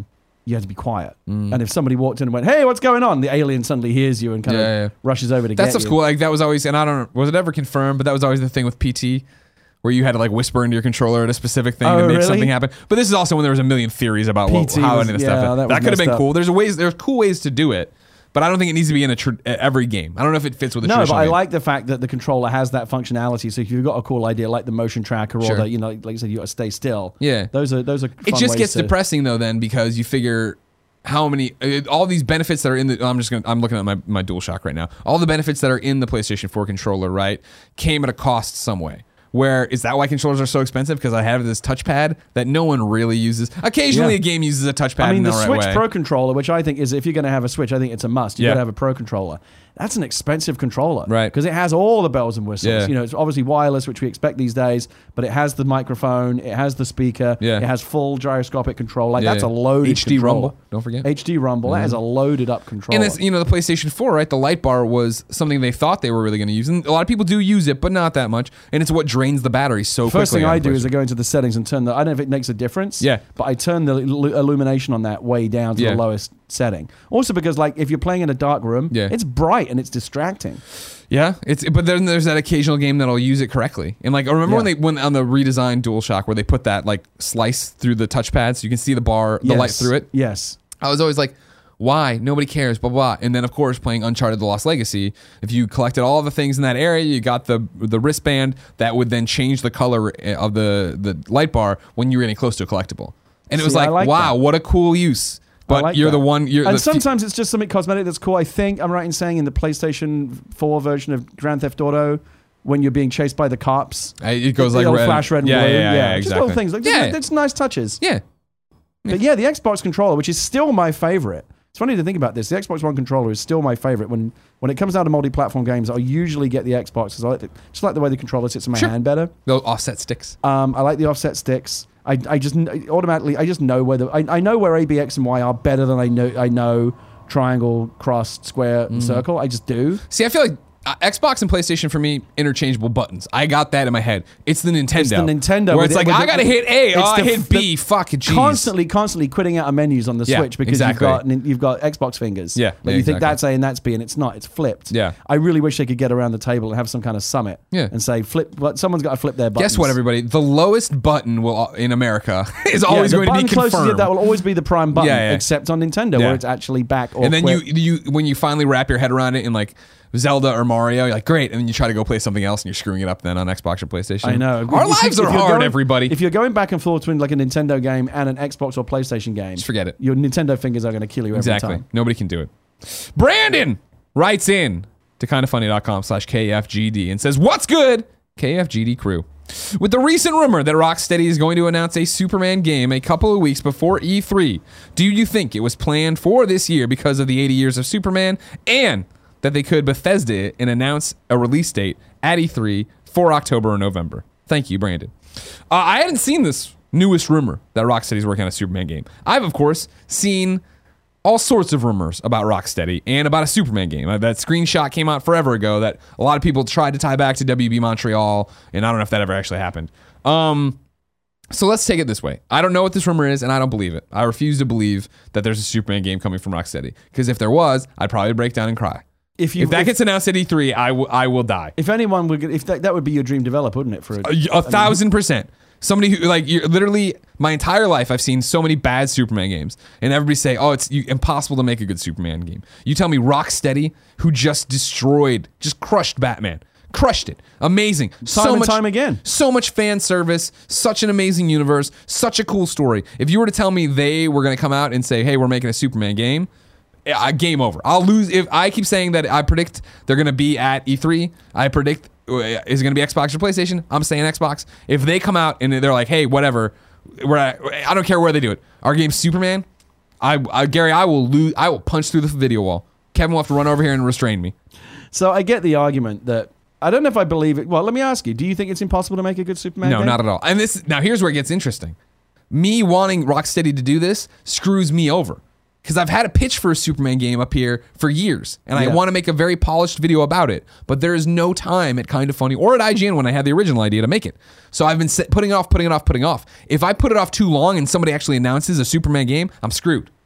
you had to be quiet. Mm. And if somebody walked in and went, "Hey, what's going on?" the alien suddenly hears you and kind yeah, of yeah. rushes over to that get stuff's you. cool. Like that was always, and I don't know, was it ever confirmed? But that was always the thing with P T, where you had to like whisper into your controller at a specific thing Oh, to make really? something happen. But this is also when there was a million theories about what, P T how was- any of the yeah, stuff. that That, was could have messed been up. cool. There's ways. There's cool ways to do it. But I don't think it needs to be in a tr- every game. I don't know if it fits with a No, but traditional I game. like the fact that the controller has that functionality. So if you've got a cool idea like the motion tracker or Sure. the, you know, like you said, you got to stay still. Yeah. Those are those are. It fun just ways gets to- depressing though then because you figure how many uh, all these benefits that are in the I'm just gonna I'm looking at my, my DualShock right now. All the benefits that are in the PlayStation four controller, right, came at a cost some way. Where is that why controllers are so expensive? Because I have this touchpad that no one really uses. Occasionally Yeah. a game uses a touchpad I mean, in the, the right Switch way. Pro controller, which I think is, if you're going to have a Switch, I think it's a must. You've Yeah. got to have a Pro controller. That's an expensive controller. Right. Because it has all the bells and whistles. Yeah. You know, it's obviously wireless, which we expect these days, but it has the microphone, it has the speaker, Yeah. it has full gyroscopic control. Like, Yeah, that's yeah. a loaded H D controller. Rumble, don't forget. H D Rumble. That is a loaded up controller. And this, you know, the PlayStation four, right? The light bar was something they thought they were really going to use, and a lot of people do use it, but not that much. And it's what drains the battery so quickly. First thing on I the do is I PlayStation. go into the settings and turn the. I don't know if it makes a difference. Yeah. But I turn the illu- illumination on that way down to Yeah. the lowest setting. Also because like if you're playing in a dark room, Yeah. it's bright and it's distracting. Yeah, it's but then there's that occasional game that'll use it correctly. And like, I remember when Yeah. they when on the redesigned DualShock where they put that like slice through the touchpad so you can see the bar, the Yes. light through it. Yes. I was always like, why? Nobody cares, blah, blah, blah. And then, of course, playing Uncharted The Lost Legacy, if you collected all the things in that area, you got the the wristband that would then change the color of the, the light bar when you were getting close to a collectible. And it was See, I like, like wow, that. what a cool use. But I like you're that. the one... You're and the sometimes it's just something cosmetic that's cool. I think I'm right in saying in the PlayStation four version of Grand Theft Auto, when you're being chased by the cops, Uh, it goes the like little red. flash red and yeah, blue. Yeah, yeah, yeah, just exactly. little things like yeah. it's nice touches. yeah. But yeah, the Xbox controller, which is still my favorite. It's funny to think about this. The Xbox One controller is still my favorite. When when it comes down to multi-platform games, I usually get the Xbox because I like the, just like the way the controller sits in my Sure. hand better. Those offset sticks. Um, I like the offset sticks. I, I just kn- automatically I just know where the I, I know where A, B, X, and Y are better than I know I know triangle, cross, square, Mm-hmm. and circle. I just do. See, I feel like uh, Xbox and PlayStation for me, interchangeable buttons. I got that in my head. It's the Nintendo. It's the Nintendo Where with it's it- like, with I the- got to hit A. it's Oh, I the- hit B. Fuck, jeez. Constantly, constantly quitting out of menus on the Yeah, Switch because exactly. you've got you've got Xbox fingers. Yeah, like yeah, you exactly. think that's A and that's B, and it's not. It's flipped. Yeah. I really wish they could get around the table and have some kind of summit. Yeah. and say flip. But someone's got to flip their buttons. Guess what, everybody? The lowest button will in America is Yeah, always the going to button be closest to confirmed. that will always be the prime button, Yeah, yeah. except on Nintendo Yeah. where it's actually back or and then quit. you, you, when you finally wrap your head around it in like Zelda or Mario, you're like, great. And then you try to go play something else and you're screwing it up then on Xbox or PlayStation. I know. Our If you- lives if are you're hard, going- everybody. If you're going back and forth between like a Nintendo game and an Xbox or PlayStation game, Just forget it. Your Nintendo fingers are going to kill you every Exactly. time. Nobody can do it. Brandon writes in to kindafunny.com slash KFGD and says, what's good, K F G D crew? With the recent rumor that Rocksteady is going to announce a Superman game a couple of weeks before E three, do you think it was planned for this year because of the eighty years of Superman, and that they could Bethesda it and announce a release date at E three for October or November? Thank you, Brandon. Uh, I hadn't seen this newest rumor that Rocksteady's working on a Superman game. I've, of course, seen all sorts of rumors about Rocksteady and about a Superman game. Uh, that screenshot came out forever ago that a lot of people tried to tie back to W B Montreal, and I don't know if that ever actually happened. Um, so let's take it this way. I don't know what this rumor is, and I don't believe it. I refuse to believe that there's a Superman game coming from Rocksteady, because if there was, I'd probably break down and cry. If you If that if, gets announced at E three, I, w- I will die. if anyone would, if that, that would be your dream developer, wouldn't it? For a, A, a thousand percent. Somebody who, like, you're literally, my entire life, I've seen so many bad Superman games, and everybody say, oh, it's you, impossible to make a good Superman game. You tell me Rocksteady, who just destroyed, just crushed Batman, crushed it, amazing, Time so and much, time again. so much fan service, such an amazing universe, such a cool story. If you were to tell me they were going to come out and say, hey, we're making a Superman game, I, game over. I'll lose if I keep saying that. I predict they're going to be at E three. I predict uh, is it going to be Xbox or PlayStation. I'm saying Xbox. If they come out and they're like, hey, whatever, we're at, I don't care where they do it. Our game's Superman. I, I Gary, I will lose. I will punch through the video wall. Kevin will have to run over here and restrain me. So I get the argument that I don't know if I believe it. Well, let me ask you: do you think it's impossible to make a good Superman No, game? not at all. And this now here's where it gets interesting. Me wanting Rocksteady to do this screws me over. Because I've had a pitch for a Superman game up here for years, and I Yeah. want to make a very polished video about it, but there is no time at Kind of Funny or at I G N when I had the original idea to make it. So I've been set, putting it off, putting it off, putting it off. If I put it off too long and somebody actually announces a Superman game, I'm screwed.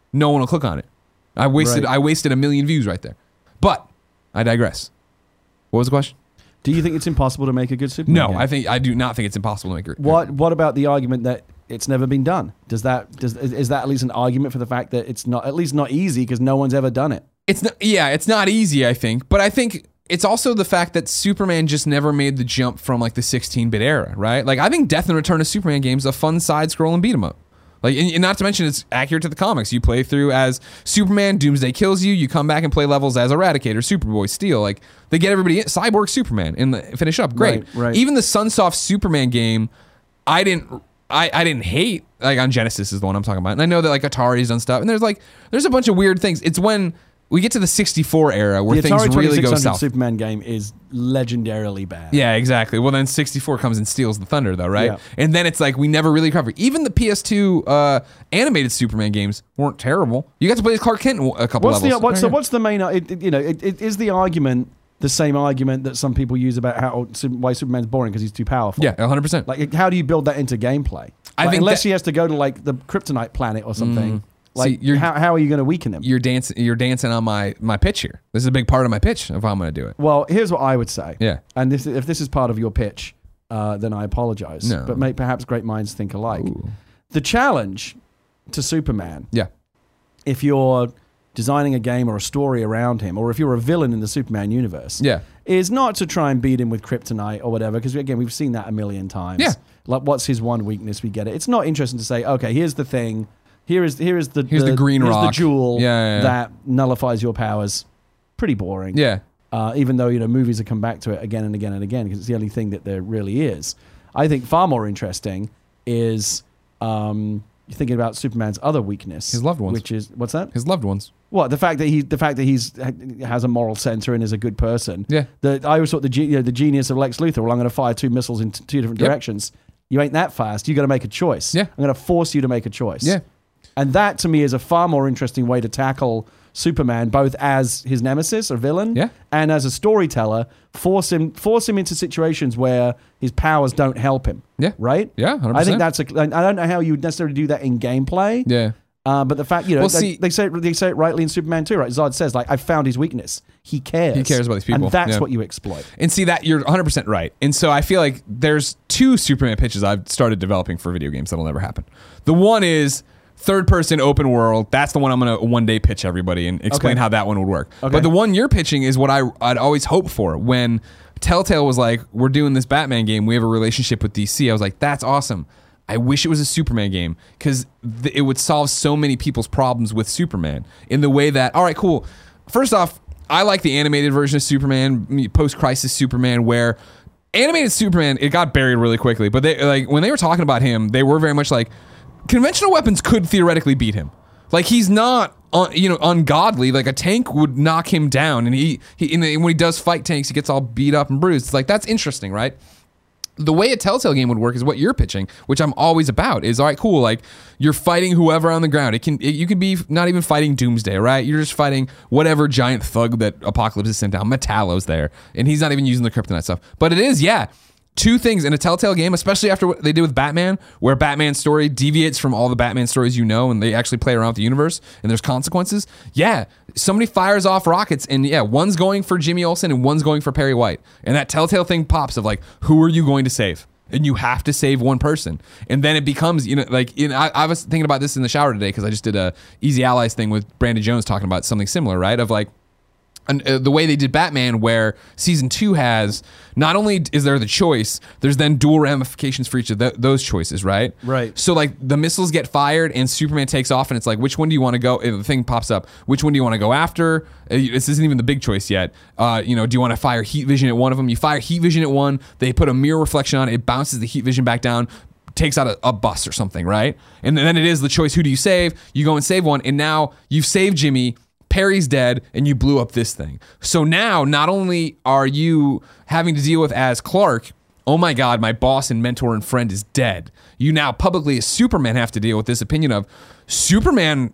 no one will click on it. I wasted Right. I wasted a million views right there. But I digress. What was the question? Do you think it's impossible to make a good Superman No, game? I think I do not think it's impossible to make it. What What about the argument that it's never been done? Does that does is is that at least an argument for the fact that it's not at least not easy because no one's ever done it? It's not, yeah, it's not easy, I think, but I think it's also the fact that Superman just never made the jump from like the sixteen-bit era, right? Like I think Death and Return of Superman games a fun side-scrolling beat 'em up. Like, and, and not to mention it's accurate to the comics. You play through as Superman, Doomsday kills you, you come back and play levels as Eradicator, Superboy, Steel. Like they get everybody in, Cyborg, Superman, and the, finish up. Great. Right, right. Even the Sunsoft Superman game, I didn't. I, I didn't hate, like on Genesis is the one I'm talking about. And I know that like Atari's done stuff. And there's like, there's a bunch of weird things. It's when we get to the sixty-four era where The things Atari really go twenty-six hundred south. Superman game is legendarily bad. Yeah, exactly. Well, then sixty-four comes and steals the thunder, though, right? Yeah. And then it's like we never really cover. Even the P S two uh, animated Superman games weren't terrible. You got to play as Clark Kent in a couple What's levels. the what's so what's the main? It, it- you know, it, it, is the argument the same argument that some people use about how why Superman's boring because he's too powerful? Yeah, one hundred percent. Like, how do you build that into gameplay? I Like, think unless that- he has to go to like the Kryptonite planet or something. Mm. Like, See, you're- how, how are you going to weaken him? You're dancing. You're dancing on my my pitch here. This is a big part of my pitch of how I'm going to do it. Well, here's what I would say. Yeah. And this, if this is part of your pitch, uh, then I apologize. No. But may, perhaps great minds think alike. Ooh. The challenge to Superman, Yeah. if you're designing a game or a story around him, or if you're a villain in the Superman universe, Yeah. is not to try and beat him with kryptonite or whatever, because again, we've seen that a million times. Yeah. Like, what's his one weakness? We get it. It's not interesting to say, okay, here's the thing. Here is here is the Here's the green here's rock. the jewel Yeah, yeah, yeah. that nullifies your powers. Pretty boring. Yeah. Uh, even though, you know, movies have come back to it again and again and again because it's the only thing that there really is. I think far more interesting is um, you're thinking about Superman's other weakness, His loved ones. which is what's that? His loved ones. What the fact that he the fact that he's has a moral center and is a good person. Yeah. The I always thought the ge- you know, the genius of Lex Luthor. Well, I'm going to fire two missiles in t- two different Yep. directions. You ain't that fast. You got to make a choice. Yeah. I'm going to force you to make a choice. Yeah. And that to me is a far more interesting way to tackle Superman, both as his nemesis or villain, Yeah. and as a storyteller. Force him, force him into situations where his powers don't help him. Yeah. Right. Yeah. one hundred I think percent. that's a. I don't know how you would necessarily do that in gameplay. Yeah. Uh, but the fact, you know, Well, they, see- they say they say it rightly in Superman too, right? Zod says, like, I found his weakness. He cares. He cares about these people. and that's Yeah. what you exploit. And see that you're one hundred percent right. And so I feel like there's two Superman pitches I've started developing for video games that'll never happen. The one is third person open world. That's the one I'm going to one day pitch everybody and explain Okay. how that one would work. Okay. But the one you're pitching is what I, I'd always hoped for. When Telltale was like, we're doing this Batman game, we have a relationship with D C. I was like, that's awesome. I wish it was a Superman game because th- it would solve so many people's problems with Superman in the way that, all right, cool. First off, I like the animated version of Superman, post-crisis Superman, where animated Superman, it got buried really quickly. But they like when they were talking about him, they were very much like, conventional weapons could theoretically beat him. Like he's not, un, you know, ungodly. Like a tank would knock him down, and he, he and when he does fight tanks, he gets all beat up and bruised. It's like that's interesting, right? The way a Telltale game would work is what you're pitching, which I'm always about. Is all right, cool. Like you're fighting whoever on the ground. It can, it, you could be not even fighting Doomsday, right? You're just fighting whatever giant thug that Apocalypse has sent down. Metallo's there, and he's not even using the kryptonite stuff. But it is, yeah. Two things in a Telltale game, especially after what they did with Batman, where Batman's story deviates from all the Batman stories you know, and they actually play around with the universe, and there's consequences. Yeah, somebody fires off rockets, and yeah, one's going for Jimmy Olsen and one's going for Perry White, and that Telltale thing pops of like, who are you going to save? And you have to save one person, and then it becomes, you know, like you know, I, I was thinking about this in the shower today because I just did a Easy Allies thing with Brandon Jones talking about something similar, right? Of like. And uh, the way they did Batman, where season two has not only is there the choice, there's then dual ramifications for each of th- those choices, right? Right. So like the missiles get fired and Superman takes off, and it's like, which one do you want to go? And the thing pops up. Which one do you want to go after? Uh, This isn't even the big choice yet. Uh, you know, do you want to fire heat vision at one of them? You fire heat vision at one. They put a mirror reflection on it. It bounces the heat vision back down. Takes out a, a bus or something, right? And then it is the choice. Who do you save? You go and save one, and now you've saved Jimmy. Perry's dead, and you blew up this thing. So now, not only are you having to deal with as Clark, oh my God, my boss and mentor and friend is dead. You now publicly, as Superman, have to deal with this opinion of Superman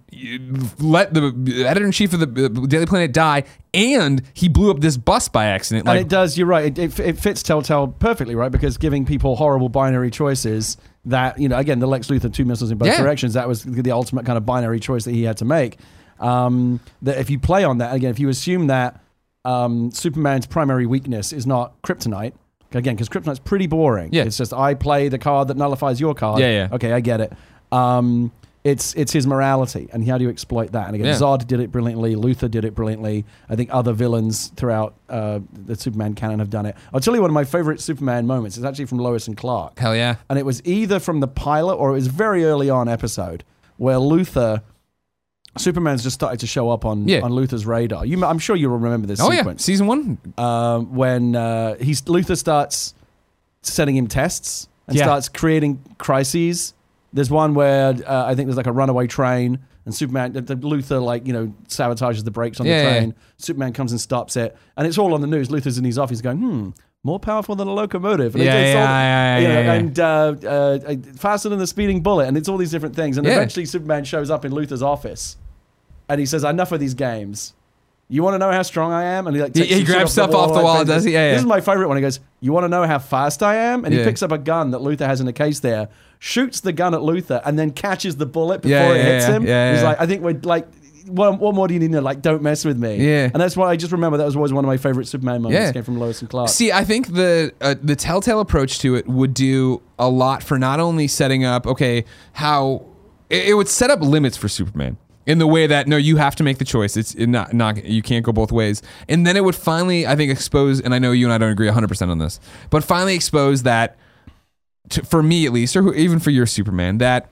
let the editor-in-chief of the Daily Planet die, and he blew up this bus by accident. And Like, it does, you're right. It, it, it fits Telltale perfectly, right? Because giving people horrible binary choices that, you know, again, the Lex Luthor two missiles in both Yeah. directions, that was the ultimate kind of binary choice that he had to make. Um, that if you play on that, again, if you assume that um, Superman's primary weakness is not kryptonite, again, because kryptonite's pretty boring. Yeah. It's just, I play the card that nullifies your card. Yeah, yeah. Okay, I get it. Um, it's it's his morality, and how do you exploit that? And again, Yeah. Zod did it brilliantly. Luthor did it brilliantly. I think other villains throughout uh, the Superman canon have done it. I'll tell you one of my favorite Superman moments. It's actually from Lois and Clark. Hell yeah. And it was either from the pilot or it was very early on episode where Luthor, Superman's just started to show up on, Yeah. on Luthor's radar. You, I'm sure you'll remember this Oh yeah, sequence. season one. Um, when uh, he's Luthor starts sending him tests and Yeah. starts creating crises. There's one where uh, I think there's like a runaway train, and Superman, the, the Luthor, like, you know, sabotages the brakes on Yeah, the yeah, train. yeah. Superman comes and stops it, and it's all on the news. Luthor's in his office going, "Hmm, more powerful than a locomotive." And Yeah, it's all- yeah, yeah, you know, yeah, yeah. and uh, uh, faster than the speeding bullet, and it's all these different things. And Yeah. eventually, Superman shows up in Luthor's office, and he says, "Enough of these games. You want to know how strong I am?" And he like He- takes he some shit grabs stuff off the like, wall, brings does it. he? Yeah, This yeah. is my favorite one. He goes, "You want to know how fast I am?" And he Yeah. picks up a gun that Luthor has in a case there, shoots the gun at Luthor, and then catches the bullet before Yeah, it yeah, hits yeah, him. yeah, He's yeah. like, "I think we're like, what, what more do you need to know? Like, don't mess with me." Yeah. And that's why I just remember that was always one of my favorite Superman moments. Yeah. Came from Lois and Clark. See, I think the uh, the Telltale approach to it would do a lot for not only setting up, okay, how it, it would set up limits for Superman in the way that no, you have to make the choice. It's it not not you can't go both ways. And then it would finally, I think, expose. And I know you and I don't agree one hundred percent on this, but finally expose that to, for me at least, or who, even for your Superman, that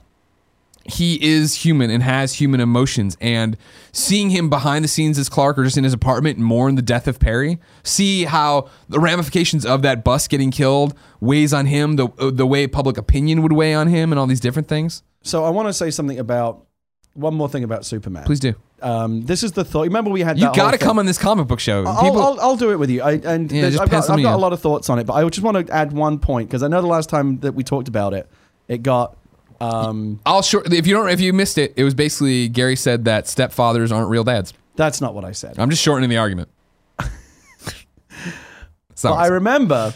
he is human and has human emotions, and seeing him behind the scenes as Clark or just in his apartment and mourn the death of Perry, see how the ramifications of that bus getting killed weighs on him, the the way public opinion would weigh on him, and all these different things. So I want to say something about one more thing about Superman. Please do. Um, this is the thought. Remember, we had You that got whole to thing- come on this comic book show. I'll, People, I'll, I'll do it with you. I, and Yeah, there's- just I've got, pencil I've me got a in. lot of thoughts on it, but I just want to add one point because I know the last time that we talked about it, it got. Um, I'll short. If you don't, if you missed it, it was basically Gary said that stepfathers aren't real dads. that's not what I said. I'm just shortening the argument. But I remember,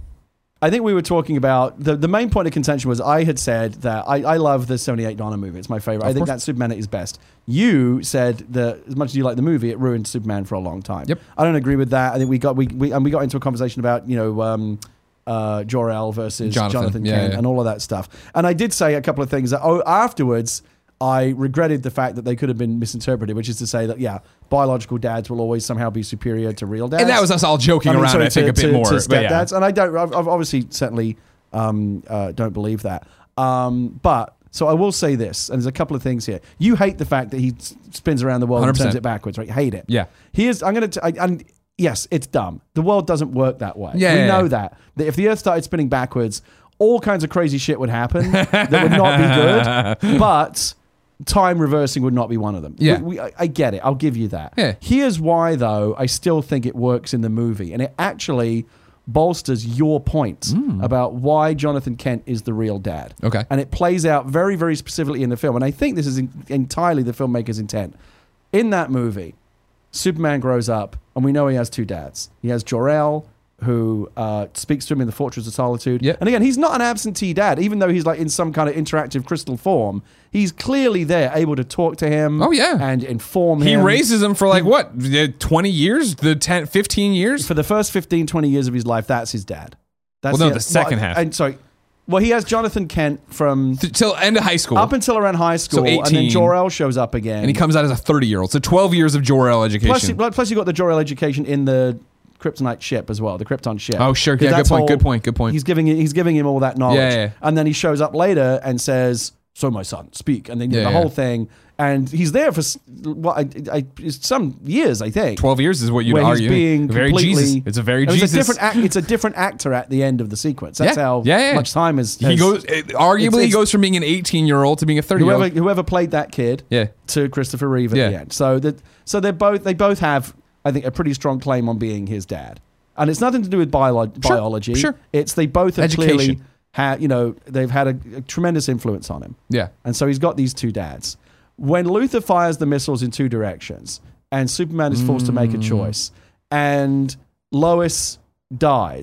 I think we were talking about the, the main point of contention was I had said that I, I love the seventy-eight Donner movie. It's my favorite. I think course. that Superman at his best. You said that as much as you like the movie, it ruined Superman for a long time. Yep. I don't agree with that. I think we got we, we and we got into a conversation about, you know, um, uh, Jor-El versus Jonathan. Jonathan, Yeah, Kent yeah. and all of that stuff. And I did say a couple of things that oh, afterwards I regretted the fact that they could have been misinterpreted, which is to say that yeah, biological dads will always somehow be superior to real dads. and that was us all joking I mean, around. sorry, I think to- a bit to- more. to but yeah. stepdads, and I don't. I've, I've obviously certainly um, uh, don't believe that. Um, but so I will say this, and there's a couple of things here. You hate the fact that he s- spins around the world one hundred and percent. turns it backwards, right? You hate it. Yeah. Here's I'm gonna. T- I, and yes, it's dumb. The world doesn't work that way. Yeah, we yeah, know yeah. that. That if the Earth started spinning backwards, all kinds of crazy shit would happen that would not be good. But time reversing would not be one of them. Yeah. We, we, I, I get it. I'll give you that. Yeah. Here's why, though, I still think it works in the movie. And it actually bolsters your point about why Jonathan Kent is the real dad. Okay. And it plays out very, very specifically in the film. And I think this is in, entirely the filmmaker's intent. In that movie, Superman grows up, and we know he has two dads. He has Jor-El, who uh, speaks to him in the Fortress of Solitude. Yep. And again, he's not an absentee dad, even though he's like in some kind of interactive crystal form. He's clearly there, able to talk to him. Oh, yeah. And inform He him. raises him for like what, twenty years, the ten, fifteen years. For the first fifteen, twenty years of his life, that's his dad. That's Well, no, the second half. And sorry. Well, he has Jonathan Kent from Th- till end of high school, up until around high school, and then eighteen. Jor-El shows up again. and he comes out as a thirty-year-old. So twelve years of Jor-El education. Plus, you- plus you got the Jor-El education in the Kryptonite ship as well, the Krypton ship. Oh, sure. 'Cause Yeah, good that's point, all- good point, good point. He's giving he's giving him all that knowledge, Yeah, yeah. and then he shows up later and says, "So, my son, speak," and then Yeah, the yeah. whole thing. And he's there for s- what I, I, it's some years, I think. twelve years is what you'd where argue. he's being very completely, Jesus. It's a very it's Jesus. A different act, it's a different actor at the end of the sequence. That's Yeah, how yeah, yeah. much time is. he goes, uh, arguably, it's- he goes from being an eighteen-year-old to being a Whoever thirty-year-old. whoever played that kid Yeah. to Christopher Reeve at Yeah. the end. So that so they're both they both have, I think, a pretty strong claim on being his dad. And it's nothing to do with bio- biology. sure. It's they both have Education. clearly had, you know, they've had a, a tremendous influence on him. Yeah. And so he's got these two dads. When Luthor fires the missiles in two directions and Superman is forced to make a choice and Lois dies,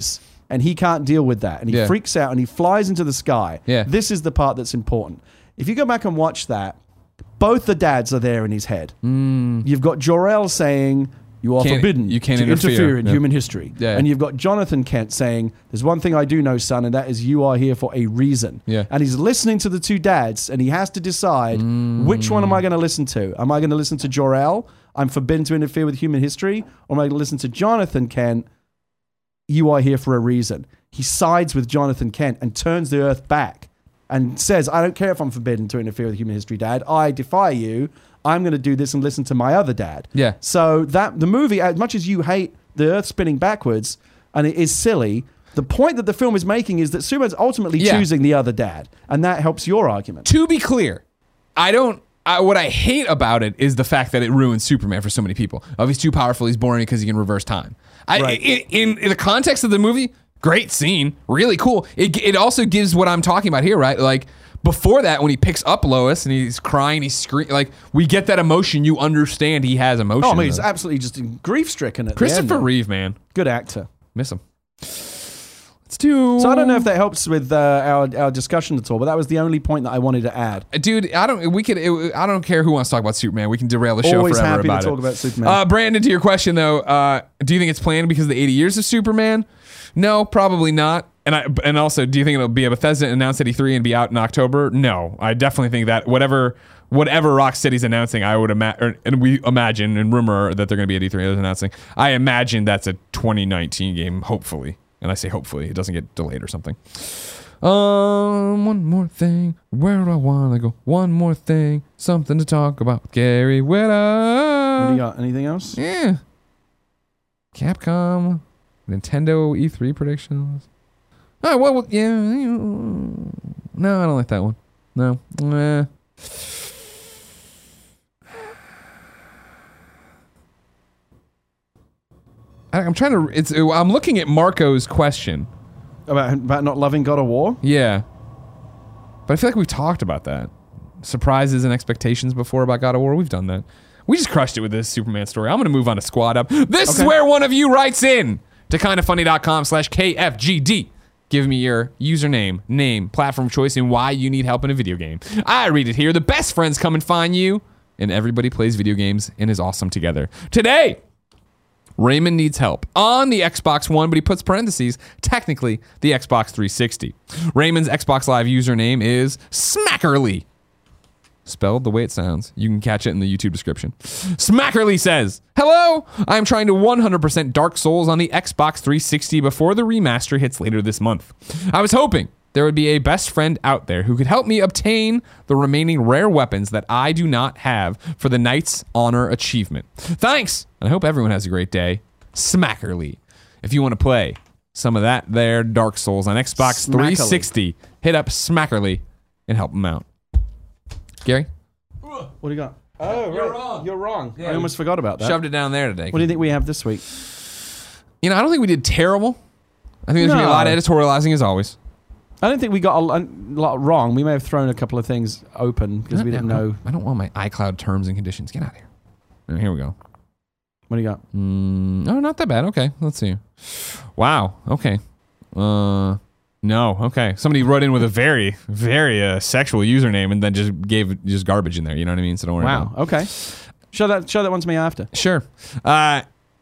and he can't deal with that, and he Yeah. freaks out and he flies into the sky. Yeah. This is the part that's important. If you go back and watch that, both the dads are there in his head. Mm. You've got Jor-El saying, you are Can't- forbidden you can't to interfere. interfere in Yeah. human history. Yeah. And you've got Jonathan Kent saying, there's one thing I do know, son, and that is you are here for a reason. Yeah. And he's listening to the two dads, and he has to decide, which one am I going to listen to? Am I going to listen to Jor-El, I'm forbidden to interfere with human history? Or am I going to listen to Jonathan Kent, you are here for a reason? He sides with Jonathan Kent and turns the earth back and says, I don't care if I'm forbidden to interfere with human history, Dad. I defy you. I'm going to do this and listen to my other dad. Yeah. So that the movie, as much as you hate the earth spinning backwards, and it is silly, the point that the film is making is that Superman's ultimately Yeah. choosing the other dad. And that helps your argument. To be clear, I don't. I, what I hate about it is the fact that it ruins Superman for so many people. Oh, he's too powerful. He's boring because he can reverse time. I, Right. in, in, in the context of the movie, great scene, really cool. It it also gives what I'm talking about here, right? Like before that, when he picks up Lois and he's crying, he's screaming. Like we get that emotion. You understand he has emotion. Oh, I mean, he's though. absolutely just grief stricken at Christopher the end. Reeve, man, Good actor. miss him. Let's do. So I don't know if that helps with uh, our our discussion at all, but that was the only point that I wanted to add. Dude, I don't. We could. It, I don't care who wants to talk about Superman. We can derail the show Always forever happy to about talk it. about Superman. Uh, Brandon, to your question though, uh, do you think it's planned because of the eighty years of Superman? No, probably not. And I and also, do you think it'll be a Bethesda announced eighty-three and be out in October? No, I definitely think that whatever whatever Rocksteady's announcing, I would imagine, and we imagine and rumor that they're going to be eighty-three announcing. I imagine that's a twenty nineteen game, hopefully. And I say hopefully, it doesn't get delayed or something. Um, one more thing. Where do I want to go? One more thing. Something to talk about. Gary Whitta. What do you got? Anything else? Yeah. Capcom. Nintendo E three predictions. Oh, well, well, yeah. No, I don't like that one. No. Eh. I- I'm trying to. It's. I'm looking at Marco's question. About about not loving God of War? Yeah. But I feel like we've talked about that. Surprises and expectations before about God of War. We've done that. We just crushed it with this Superman story. I'm going to move on to Squad Up. This is Okay. where one of you writes in to kindafunny.com slash KFGD. Give me your username, name, platform choice, and why you need help in a video game. I read it here. The best friends come and find you, and everybody plays video games and is awesome together. Today, Raymond needs help on the Xbox One, but he puts parentheses, technically the Xbox three sixty. Raymond's Xbox Live username is Smackerly. Spelled the way it sounds. You can catch it in the YouTube description. Smackerly says, hello, I'm trying to one hundred percent Dark Souls on the Xbox three sixty before the remaster hits later this month. I was hoping there would be a best friend out there who could help me obtain the remaining rare weapons that I do not have for the Knight's Honor achievement. Thanks, and I hope everyone has a great day. Smackerly. If you want to play some of that there Dark Souls on Xbox three sixty, hit up Smackerly and help him out. Gary? What do you got? Oh, You're right. wrong. You're wrong. Yeah, I almost forgot about that. Shoved it down there today. What do you think we have this week? You know, I don't think we did terrible. I think there's going to be a lot of No. editorializing as always. I don't think we got a, a lot wrong. We may have thrown a couple of things open because we didn't know. I don't want my iCloud terms and conditions. Get out of here. Oh, here we go. What do you got? Mm, oh, not that bad. Okay, let's see. Wow. Okay. Uh, no. Okay. Somebody wrote in with a very, very uh, sexual username and then just gave just garbage in there. You know what I mean? So don't worry about Wow. Okay. Show that. Show that one to me after. it. Sure. Uh,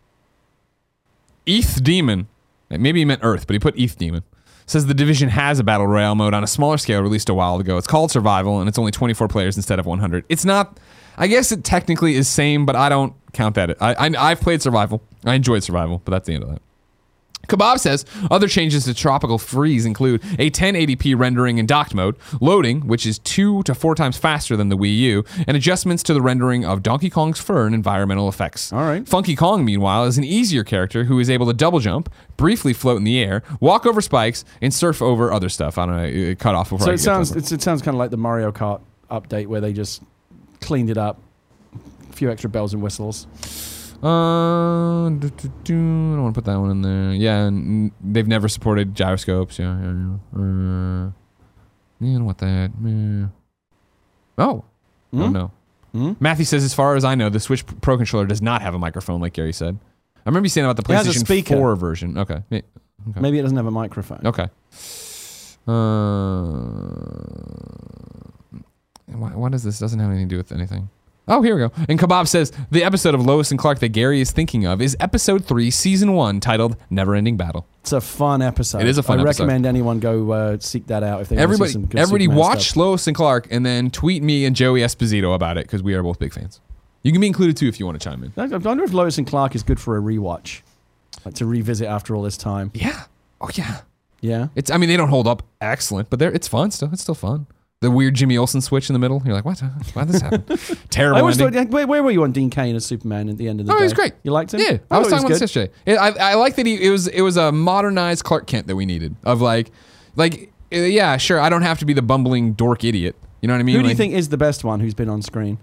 Eth Demon. Maybe he meant Earth, but he put Eth Demon. Says the Division has a battle royale mode on a smaller scale released a while ago. It's called Survival, and it's only twenty-four players instead of one hundred. It's not. I guess it technically is same, but I don't count that. I, I I've played Survival. I enjoyed Survival, but that's the end of that. Kebab says other changes to Tropical Freeze include a ten eighty p rendering in docked mode, loading, which is two to four times faster than the Wii U, and adjustments to the rendering of Donkey Kong's fur and environmental effects. All right. Funky Kong, meanwhile, is an easier character who is able to double jump, briefly float in the air, walk over spikes, and surf over other stuff. I don't know, it cut off before So I it get sounds. to It's, it sounds kind of like the Mario Kart update where they just cleaned it up. A few extra bells and whistles. Uh, do, do, do, I don't want to put that one in there. Yeah, and they've never supported gyroscopes. Yeah, yeah, yeah. Uh, yeah, I don't want that. Yeah. Oh. Oh, Hmm? no. Hmm? Matthew says, as far as I know, the Switch Pro controller does not have a microphone, like Gary said. I remember you saying about the It has a PlayStation speaker. four version. Okay. Yeah. Okay. Maybe it doesn't have a microphone. Okay. Uh, why, what is this? Doesn't have anything to do with anything. Oh, here we go. And Kebab says, the episode of Lois and Clark that Gary is thinking of is episode three, season one, titled Never Ending Battle. It's a fun episode. It is a fun I episode. recommend anyone go uh, seek that out if they Everybody, want to see some good everybody Superman watch stuff. Lois and Clark and then tweet me and Joey Esposito about it because we are both big fans. You can be included too if you want to chime in. I wonder if Lois and Clark is good for a rewatch, like to revisit after all this time. Yeah. Oh, yeah. Yeah. It's. I mean, they don't hold up excellent, but they're, it's fun still. It's still fun. The weird Jimmy Olsen switch in the middle. You're like, what? Why did this happen? Terrible I always ending. thought, where, where were you on Dean Cain as Superman at the end of the Oh, day? he was great. You liked him? Yeah, I, was thought talking he about this yesterday. It, I, I like that he. It was. It was a modernized Clark Kent that we needed. Of like, like, uh, yeah, sure. I don't have to be the bumbling dork idiot. You know what I mean? Who do you Like, think is the best one who's been on screen?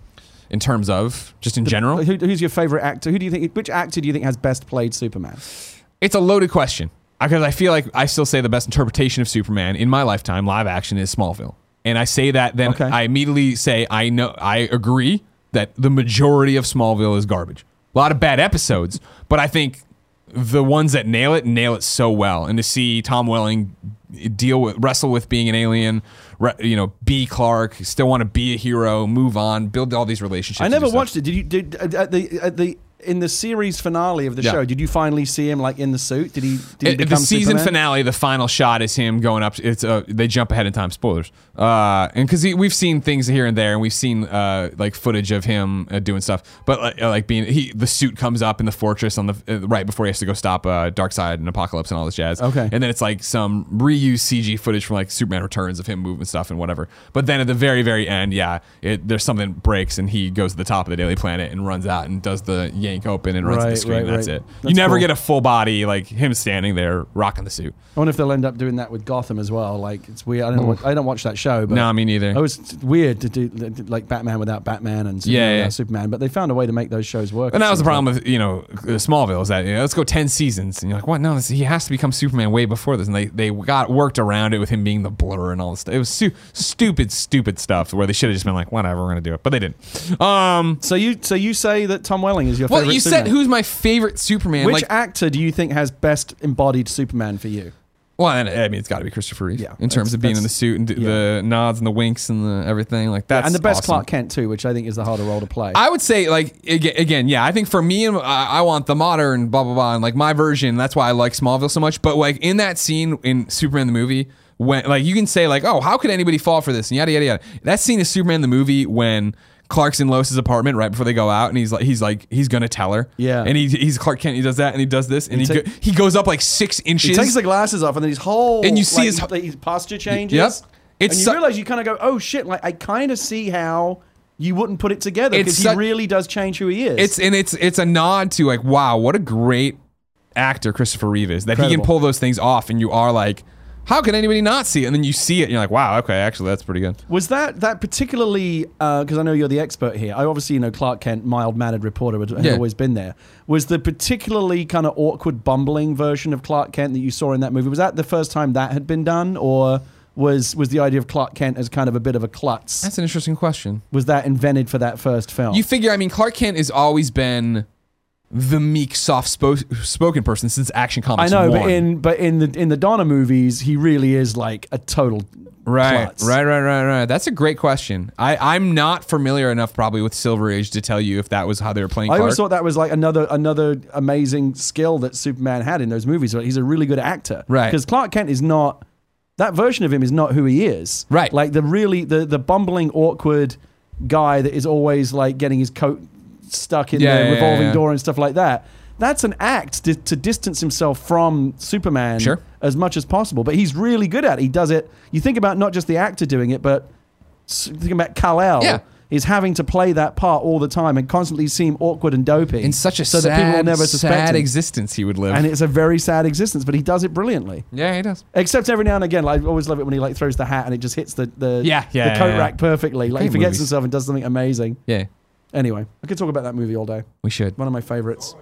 in terms of just in general? Who, who's your favorite actor? Who do you think? Which actor do you think has best played Superman? It's a loaded question because I feel like I still say the best interpretation of Superman in my lifetime, live action, is Smallville. And I say that, then Okay. I immediately say I know I agree that the majority of Smallville is garbage. A lot of bad episodes, but I think the ones that nail it nail it so well. And to see Tom Welling deal with wrestle with being an alien, re, you know, be Clark, still want to be a hero, move on, build all these relationships. I and never do stuff. watched it. Did you? Did at the at the in the series finale of the Yeah. show? Did you finally see him like in the suit? Did he? Did he It- the become season Superman? finale, the final shot is him going up. It's uh, they jump ahead in time. Spoilers. Uh, and because we've seen things here and there, and we've seen uh, like footage of him uh, doing stuff. But like, uh, like being he, the suit comes up in the fortress on the uh, right before he has to go stop uh, Darkseid and Apocalypse and all this jazz. Okay. And then it's like some reused C G footage from like Superman Returns of him moving stuff and whatever. But then at the very very end, yeah, it, there's something breaks and he goes to the top of the Daily Planet and runs out and does the yank open and runs to Right, the screen. right, and that's right. it. That's you never cool. get a full body like him standing there rocking the suit. I wonder if they'll end up doing that with Gotham as well. Like it's weird. I don't. Watch, I don't watch that show, but No, me neither. it was weird to do like Batman without Batman and Superman Yeah, yeah. without Superman. But they found a way to make those shows work. And that was the It seems problem with, you know, Smallville is that, you know, let's go ten seasons. And you're like, what? No, this, he has to become Superman way before this. And they, they got worked around it with him being the Blur and all this stuff. It was su- stupid, stupid stuff where they should have just been like, whatever, we're going to do it. But they didn't. Um, So you so you say that Tom Welling is your well, favorite you Superman. said who's my favorite Superman. Which like, actor do you think has best embodied Superman for you? well, and, I mean, it's got to be Christopher Reeve. Yeah, in terms that's- of being in the that's- suit and d- yeah. the nods and the winks and the everything. Like, that's and the best awesome. Clark Kent too, which I think is the harder role to play. I would say, like, aga- again, yeah, I think for me, and I I want the modern blah, blah, blah, and like my version, that's why I like Smallville so much. But like in that scene in Superman the movie, when like you can say, like, oh, how could anybody fall for this? And yada, yada, yada. That scene is Superman the movie when Clark's in Lois's apartment right before they go out, and he's like, he's like, he's gonna tell her. Yeah. And he, he's Clark Kent, he does that, and he does this, and he, He go, ta- he goes up like six inches. he takes the glasses off, and then his whole And you see like, his- his, his posture changes. Yep. and It's you su- realize you kind of go, oh shit! Like I kind of see how you wouldn't put it together It's because he su- really does change who he is. It's and it's it's a nod to like, wow, what a great actor Christopher Reeve is, that he Incredible. can pull those things off, and you are like, how can anybody not see it? And then you see it, and you're like, wow, okay, actually, that's pretty good. Was that that particularly because I know you're the expert here? I obviously you know Clark Kent, mild mannered reporter, had, had Yeah. always been there. Was the particularly kind of awkward, bumbling version of Clark Kent that you saw in that movie? Was that the first time that had been done, or was was the idea of Clark Kent as kind of a bit of a klutz? That's an interesting question. Was that invented for that first film? You figure, I mean, Clark Kent has always been the meek, soft spoken person since Action I Comics know, one. but in but in the in the Donna movies, he really is like a total Right, klutz. right, right, right, right. That's a great question. I, I'm not familiar enough probably with Silver Age to tell you if that was how they were playing I Clark. always thought that was like another another amazing skill that Superman had in those movies. He's a really good actor, Right. Because Clark Kent is not that version of him is not who he is, Right. Like the really the the bumbling, awkward guy that is always like getting his coat stuck in Yeah, the yeah, revolving yeah, yeah. door and stuff like that. That's an act to, to distance himself from Superman Sure. as much as possible. But he's really good at it. He does it. You think about not just the actor doing it, but s- think about Kal-El. Yeah. Is having to play that part all the time and constantly seem awkward and dopey in such a so sad, that people will never suspect sad him. existence he would live. And it's a very sad existence, but he does it brilliantly. yeah, he does. Except every now and again, like, I always love it when he like throws the hat and it just hits the the, Yeah, yeah, the coat yeah, yeah. rack perfectly. Like he Great forgets movies. himself and does something amazing. Yeah, Anyway, I could talk about that movie all day. we should. One of my favorites.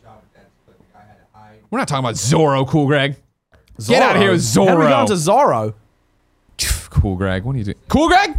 We're not talking about Zorro, Cool Greg. Get out of here with Zorro. How do we go into Zorro? Cool Greg, what are you doing? Cool Greg?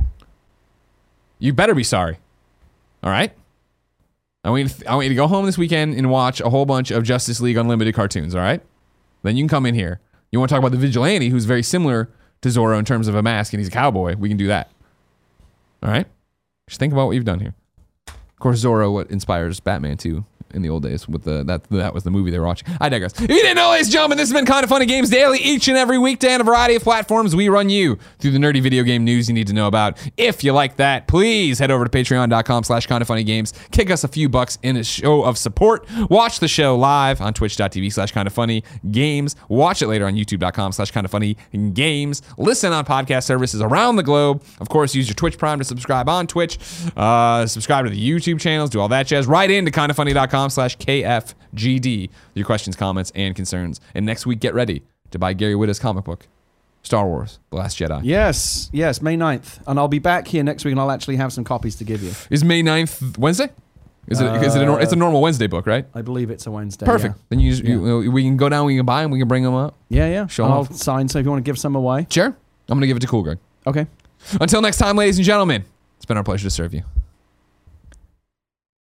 You better be sorry. All right? I want, you to, I want you to go home this weekend and watch a whole bunch of Justice League Unlimited cartoons, all right? then you can come in here. You want to talk about the Vigilante, who's very similar to Zorro in terms of a mask, and he's a cowboy. We can do that. All right? Just think about what you've done here. Of course, Zorro, what inspires Batman too in the old days with the that that was the movie they were watching. I digress. If you didn't know, ladies and gentlemen, this has been Kinda Funny Games Daily each and every weekday on a variety of platforms. We run you through the nerdy video game news you need to know about. If you like that, please head over to patreon.com slash kinda funny games. Kick us a few bucks in a show of support. Watch the show live on twitch.tv slash kinda funny games. Watch it later on youtube.com slash kinda funny games. Listen on podcast services around the globe. Of course, use your Twitch Prime to subscribe on Twitch. Uh, subscribe to the YouTube channels. Do all that jazz. Right into kinda funny dot com slash K F G D. Your questions, comments, and concerns. And next week, get ready to buy Gary Whitta's comic book, Star Wars: The Last Jedi. Yes, yes, May ninth. And I'll be back here next week and I'll actually have some copies to give you. Is May ninth Wednesday? Is it? Uh, Is it a, nor- it's a normal Wednesday book, right? I believe it's a Wednesday. Perfect. Yeah. Then you, just, you we can go down, we can buy them, we can bring them up. Yeah, yeah. Show and I'll off. sign, so if you want to give some away. Sure. I'm going to give it to Cool Greg. Okay. Until next time, ladies and gentlemen, it's been our pleasure to serve you.